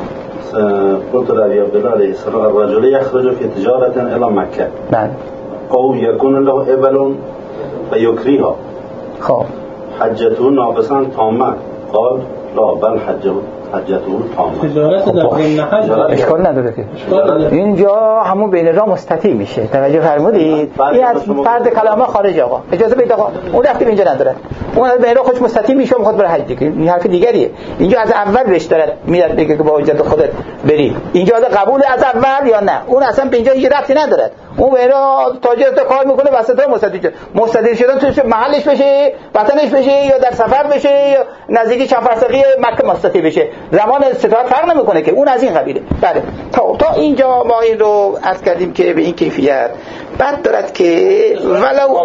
قلت لأبي عبد الله عليه السلام الرجل يخرج في تجارة إلى مكة نعم أو يكون له إبل فيكريها خب حجته ناقصا تامة قال لا بل حجه حجته تامة. تجارت در ضمن حج اشکال نداره که اینجا همون بین را مستطیع میشه. توجه فرمودید این از فرض کلامه خارج آقا اجازه بدید آقا اون وقتی اینجا نداره اون از بین را خودش مستطیع میشه میخواد بره حج دیگه این حرف دیگریه. اینجا از اول بهش داره میاد بگه که با اجازه خودت بری اینجا از قبول از اول یا نه اون اصلا به اینجا هیچ ربطی نداره. اون بین را تاجر تا کار میکنه واسه تو مستطیع مستطیع شدن تو محلش بشه وطنش بشه یا در سفر بشه یا نزدیکی چند فرسخی مکه مستطیع بشه زمان استطاعت فرق نمیکنه که اون از این قبیله. بله تا تا اینجا ما این رو عرض کردیم که به این کیفیت بعد دارد که ولو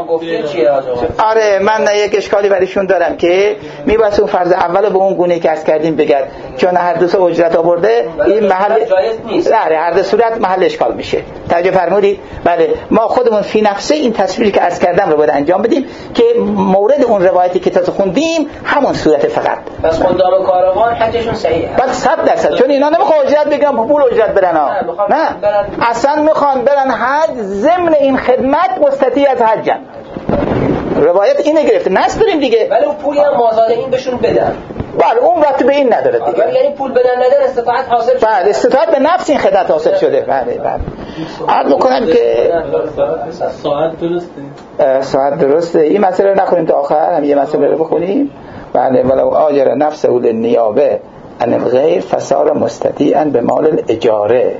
آره من یک اشکالی برایشون دارم که میباید اون فرض اول به اون گونه که عرض کردیم بگد چون هر دو سه اجرت آورده این محل نیست. آره هر دو صورت محل اشکال میشه. توجه فرمودید. بله ما خودمون فی نفسه این تصویری که عرض کردم رو باید انجام بدیم که مورد اون روایتی که تازه خوندیم همون صورت فقط. بس خدام کاروان حجشون صحیحه. بس صد درصد چون اینا نمیخوان اجرت بگیرن پول اجرت برن ها. نه, نه. اصلا میخوان برن حج ضمن این خدمت مستطیع از حجن. روایت اینه گرفته، نص داریم دیگه. ولی اون پولی هم مازاد این بهشون بدن. بله اون ربط به این نداره دیگه. ولی یعنی پول بدن ندن استطاعت حاصل شده. بله استطاعت به نفس این خدمت حاصل شده. بله بله. عرض می‌کنم که ساعت درسته. ساعت درسته. این مسئله رو نخونیم تا آخر، هم یه مسئله رو بخونیم. بله ولو آجر نفسه للنیابه عن الغیر فصار مستطیعا به مال الاجاره.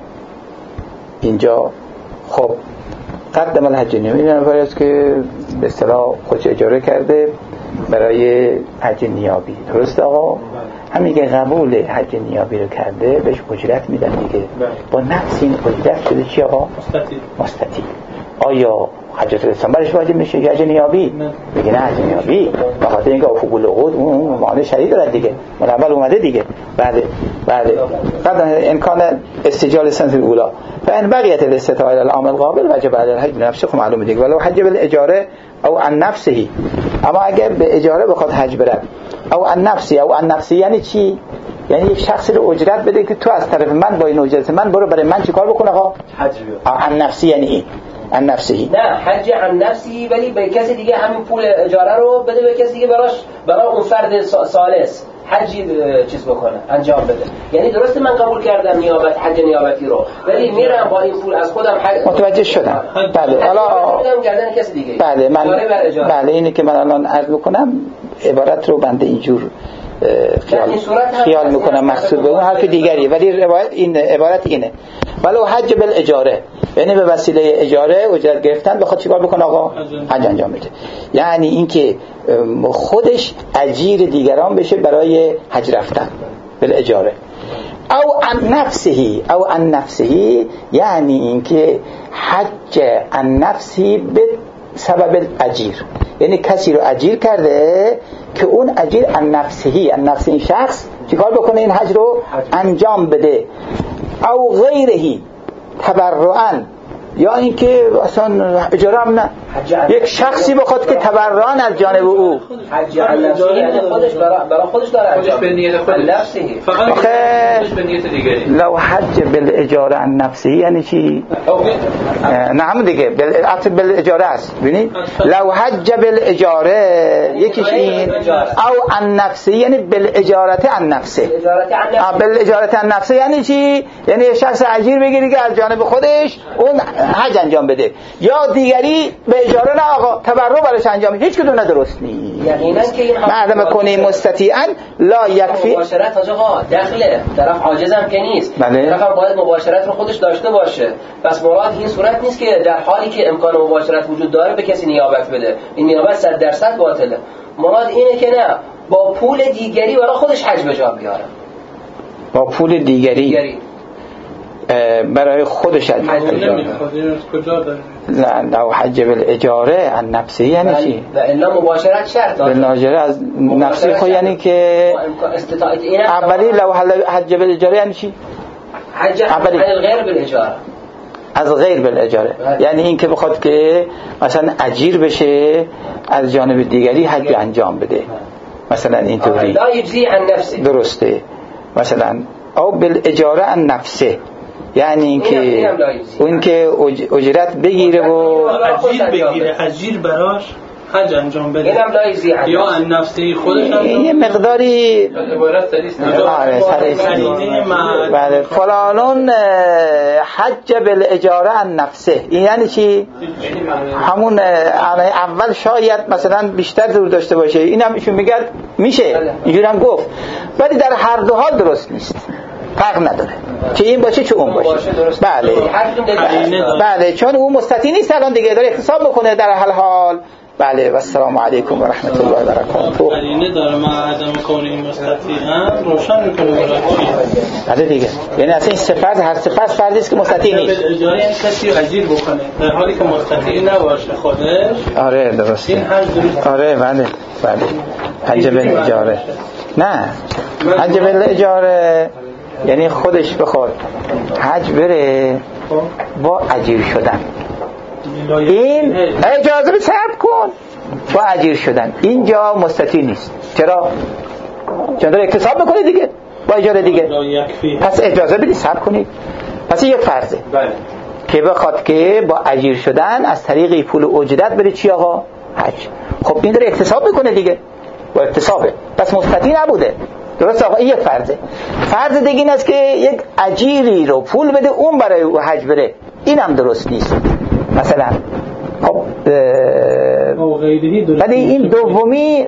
اینجا خب قدم الحج نیابی نفری است که به اصطلاح خودش اجاره کرده برای حج نیابی. درست آقا؟ همین که قبول حج نیابی رو کرده بهش اجرت میدن دیگه. با نفس این اجرت شده چی آقا؟ مستطیع. مستطیع. آیا حجت الاسلام برش واجب میشه که حج نیابی؟ بگه نه حج نیابی به خاطر اینکه افق العقود اون معنی شدید داره دیگه، من اول اومده دیگه. بله بله. بعد امکان استجال سنت الاولا فان بقیت الاستطاعه العام القابل وجب علی الحج نفسه. خب معلومه دیگه ولو حج بالاجاره او عن نفسه. اما اگر به اجاره بخواد حج بره او عن نفسی او عن نفسی یعنی چی؟ یعنی یک شخصی رو اجرت بده که تو از طرف من با این اجرت من برو برای من چیکار بکنه آقا؟ حج بیار. عن نفسی یعنی این عن نفسی. نه حج عن نفسی ولی به کسی دیگه همین پول اجاره رو بده به کسی دیگه براش برای اون فرد ثالث حجی چیز بکنه انجام بده. یعنی درسته من قبول کردم نیابت حج نیابتی رو ولی میرم با این پول از خودم حج متوجه شدم. بله حالا گردن کسی دیگه. بله من بله اینی که من الان عرض میکنم عبارت رو بنده اینجور خیال خیال میکنم مقصود به اون حرف دیگریه ولی روایت این عبارت اینه ولو حج بالاجاره یعنی به وسیله اجاره اجرت گرفتن بخواد چیکار بکنه آقا؟ حج انجام بده. یعنی اینکه خودش اجیر دیگران بشه برای حج رفتن بالاجاره. او عن نفسه او عن نفسه یعنی اینکه حج عن نفسه به سبب الاجیر، یعنی کسی رو اجیر کرده که اون اجیر عن نفسه عن نفس این شخص چیکار بکنه این حج رو انجام بده. او غیره تبرعا یا اینکه اصلا اجاره هم نه یک شخصی بخواد که تبرعا از جانب او حج عن نفسه یعنی خودش برای خودش داره انجام به نیت خودش فقط خودش به نیت دیگری. لو حج بالاجاره عن نفسه یعنی چی؟ نه هم دیگه بل بالاجاره است. ببینید لو حج بالاجاره یکیش این او عن نفسه یعنی بالاجاره عن نفسه. بالاجاره عن نفسه یعنی چی؟ یعنی شخص اجیر بگیری که از جانب خودش اون حج انجام بده یا دیگری به اجاره نه آقا تبرع برش انجام میده. هیچ کدوم ندرست نیست. یقینا که این معلومه کنی مستطیعا لا یکفی مباشرت آقا داخله طرف عاجزم که نیست. بله. طرف باید مباشرت رو خودش داشته باشه. پس مراد این صورت نیست که در حالی که امکان مباشرت وجود داره به کسی نیابت بده. این نیابت صد درصد باطله. مراد اینه که نه با پول دیگری برای خودش حج به جا بیاره. با پول دیگری, دیگری. برای خودش حج کجا داره؟ نه لو حج بالاجاره عن نفسه یعنی چی؟ و الا مباشرت شرط بالاجاره از نفسی خود یعنی که اولی لو حج بالاجاره یعنی چی؟ حج عن الغیر بالاجاره از غیر بالاجاره یعنی این که بخواد که مثلا اجیر بشه از جانب دیگری حج انجام بده مثلا اینطوری لا یجزی عن نفسه درسته مثلا او بالاجاره عن نفسه یعنی اینکه اون که اجرت بگیره و اجیر بگیره اجیر براش حج انجام بده یا عن نفسی خودش هم یه مقداری عبارت سلیس بله فلانون حج بالاجاره عن نفسه این یعنی چی؟ همون اول شاید مثلا بیشتر دور داشته باشه این هم ایشون میگه میشه اینجور هم گفت ولی در هر دو حال درست نیست فرق نداره که این باشه چه اون باشه. بله بله چون اون مستطیع نیست الان دیگه داره احتساب بکنه در هر حال. بله و السلام علیکم و رحمت الله و برکاته. قرینه داره ما عدم کونه مستطیع هم روشن میکنه برای بله دیگه یعنی اصلا این صفت هر صفت فردی است که مستطیع نیست. اجاره این کسی اجیر بکنه در حالی که مستطیع نباشه خودش. آره درسته. این حج درست. آره بله بله حج بالاجاره نه حج بالاجاره یعنی خودش بخواد حج بره با اجیر شدن این اجازه به صبر کن با اجیر شدن اینجا مستطیع نیست. چرا؟ چون داره اکتساب میکنه دیگه با اجاره دیگه پس اجازه بدید صبر کنید. پس یک فرضه بله. که بخواد که با اجیر شدن از طریق پول اجرت بره چی آقا؟ حج. خب این داره اکتساب میکنه دیگه، با اکتسابه، پس مستطیع نبوده. درست آقا؟ این یک فرضه. فرض دیگه این است که یک اجیری رو پول بده اون برای او حج بره، این هم درست نیست مثلا. خب ولی این دومی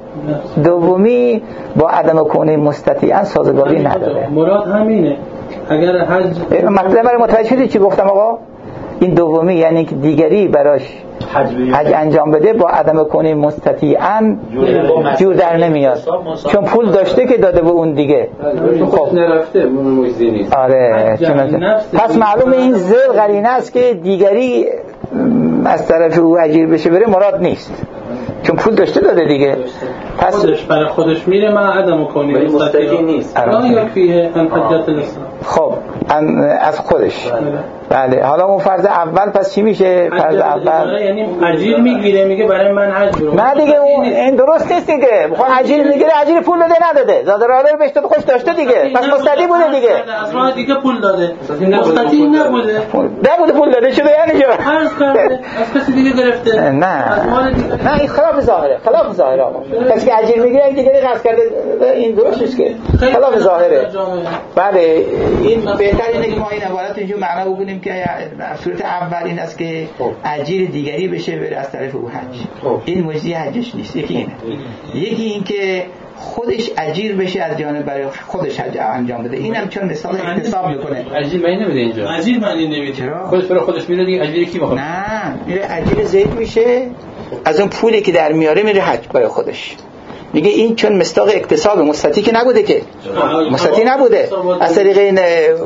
دومی با عدم کونه مستطیعا سازگاری نداره. مراد همینه. اگر حج مطلب برای متوجه شدید چی گفتم آقا؟ این دومی یعنی که دیگری براش حج انجام بده با عدم کونه مستطیعا جور در نمیاد، چون پول داشته که داده به اون دیگه. خب نرفته مجزی نیست. آره پس معلومه این زل قرینه است که دیگری از طرف او اجیر بشه بره مراد نیست، چون پول داشته داده دیگه. پس خودش برای خودش میره ما عدم کنی مستقیم نیست. لا یکفیه ان حجت الاسلام. خب از خودش. بله حالا اون فرض اول پس چی میشه؟ فرض اول یعنی اجیر میگیره میگه برای من حج رو. نه دیگه اون این درست نیست دیگه. بخواد اجیر میگیره، اجیر پول بده نداده، زاد راله رو بهش داد خوش داشته دیگه، پس مستقیم بوده دیگه. از راه دیگه پول داده، مستقیم نبوده. نبوده پول داده شده یعنی چه؟ فرض کرده از کسی دیگه گرفته. نه نه این خلاف ظاهره، خلاف ظاهره. کسی که اجیر میگیره دیگه قصد کرده، این درست نیست که، خلاف ظاهره. بله این بهتر اینه که ما این عبارت اینجور معنا بکنیم که صورت اول این است که اجیر دیگری بشه بره از طرف او حج، این مجزی حجش نیست. یکی اینه. یکی این که خودش اجیر بشه از جانب برای خودش حج انجام بده، اینم چون مثال اکتساب میکنه. اجیر معنی نمیده اینجا، اجیر معنی نمیده، خودش برای خودش میره دیگه. اجیر کی میخواد؟ نه میره اجیر زید میشه از اون پولی که در میاره میره حج برای خودش. میگه این چون مصداق اکتساب مستطیع که نبوده، که مستطیع نبوده، از طریق این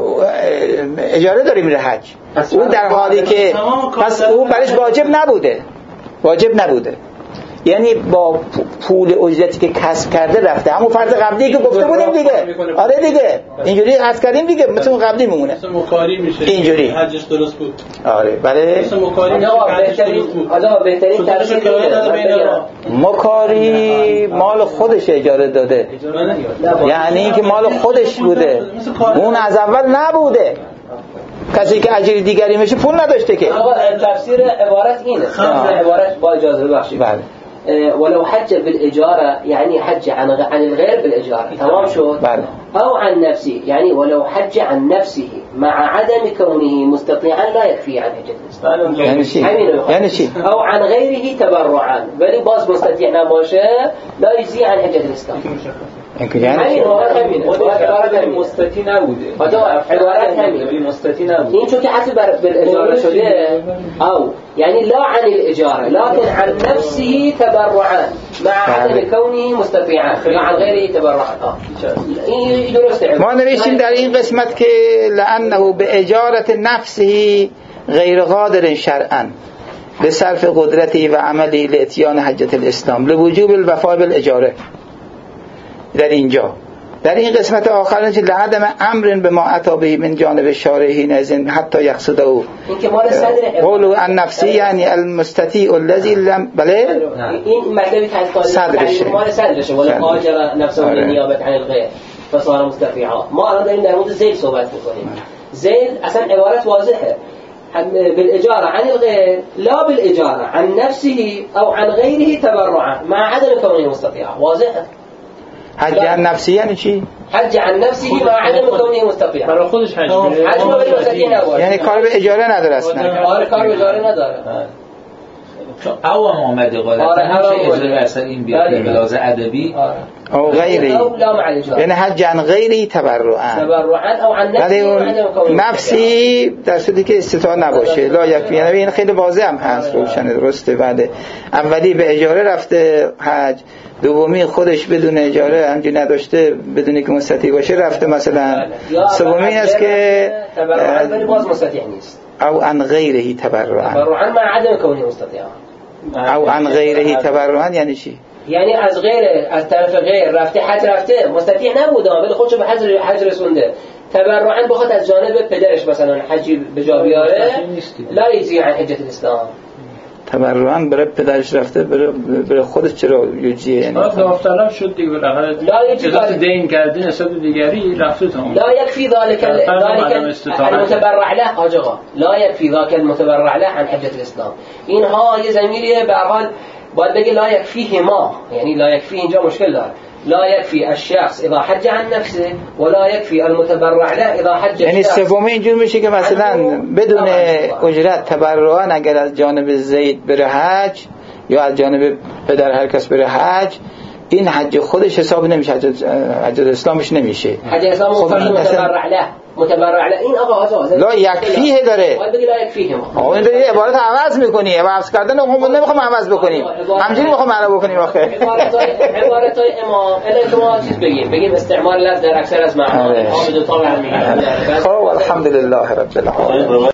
اجاره داره میره حج. اون در حالی که پس اون برش واجب نبوده، واجب نبوده، یعنی با پول اجرتی که کسب کرده رفته. همون فرض قبلی که گفته بودیم دیگه. آره دیگه اینجوری حس کردیم دیگه، مثل اون قبلی میمونه، مثل مکاری میشه اینجوری حجش درست بود. آره بله مثل مکاری میشه. حالا بهترین تفسیر مکاری مال خودش اجاره داده، یعنی اینکه مال خودش بوده، اون از اول نبوده. کسی که اجیر دیگری میشه پول نداشته که. آقا تفسیر عبارت اینه، تفسیر عبارت با اجازه ببخشید. بله. ولو حج بالاجاره يعني حج عن عن الغير بالاجاره، تمام شد. بله. او عن نفسه يعني ولو حج عن نفسه مع عدم كونه مستطيعا لا يكفي عن حجة الاسلام. یعنی چی؟ یعنی چی؟ او عن غيره تبرعا، ولی باز مستطيع نباشه لا يجزي عن حجة الاسلام. یعنی عبارت مستطیع نبوده. عبارت همین مستطیع نبوده. این چون که حتی بالاجاره شده، او يعني لا عن الاجاره لكن عن نفسه تبرعا مع عدم كونه مستطيعا لا عن غيره تبرعا. این درسته. ما نوشتیم در این قسمت که لانه به اجارت نفسه غیر قادر شرعا به صرف قدرتی و عملی لاتیان حجت الاسلام لوجوب الوفاء بالاجاره. در اینجا در این قسمت آخر نشه لعدم امر به ما عطابه من جانب شارحین از این حتی یقصده او قولو ان نفسی یعنی المستطیع الذی لم بله این مطلبی که صدرشه مال صدرشه ولا قاجر نفسه به نیابت عن الغیر فصار مستطیعا. ما الان داریم در مورد زید صحبت میکنیم. زید اصلا عبارت واضحه، بالاجاره عن الغير لا بالاجاره عن نفسه او عن غيره تبرعا مع عدم كونه مستطيعا. واضحه. حج عن نفسی یعنی چی؟ حج عن نفسه مع عدم كونه مستطيعا. برای خودش حج می‌کنه. حج برای مستطیع نباشه. یعنی کار به اجاره نداره اصلا. آره کار به اجاره نداره. او هم آمده غالبا چه اجاره اصلا این بیاد به لحاظ ادبی او غیری، یعنی حج عن غیری تبرعا تبرعا او عن نفسه نفسی در صورتی که استطاعه نباشه لا یکفی. یعنی این خیلی واضح هم هست، روشن درسته. بعد اولی به اجاره رفته حج، دومی خودش بدون اجاره همجوری نداشته بدون که مستطیع باشه رفته مثلا، سومی است که تبرعا ولی باز مستطیع نیست. او عن غیره تبرعا تبرعا مع عدم كونه مستطيعا. او عن غیره تبرعا یعنی چی؟ یعنی از غیر از طرف غیر رفته حج رفته مستطیع نبوده ولی خودش به حج حج رسونده، تبرعا بخواد از جانب پدرش مثلا حجی به جا بیاره لا یجزی عن حجة الاسلام. تبرعا برای پدرش رفته برای خودش چرا یجزیه؟ یعنی داوطلب شد دیگه بالاخره اجازه دین کردن حساب دیگری رفته تمام. لا يكفي ذلك ذلك المتبرع له آجا لا يكفي ذاك المتبرع له عن حجة الاسلام. اینها یه ضمیری به هر حال باید بگی لا یکفیه ما، یعنی لا یکفی اینجا مشکل داره. لا یکفی الشخص اذا حج عن نفسه ولا یکفی المتبرع له اذا حج. یعنی سومی اینجور میشه که مثلا بدون اجرت تبرعا اگر از جانب زید بره حج یا از جانب پدر هر کس بره حج، این حج خودش حساب نمیشه، حج حج اسلامش نمیشه. حج اسلام خب متبرع له، متبرع له این آقا آقا لا یکفیه داره. باید بگی لا یکفیه ما. آقا این داره عبارت عوض میکنی، عوض کردن هم نمیخوام عوض بکنیم، همینجوری میخوام عرب بکنیم آخه. عبارتای عبارتای امام الان شما چیز بگیم بگیم استعمال لفظ در اکثر از معانی ها به دو تا میگن. خب الحمدلله رب العالمین.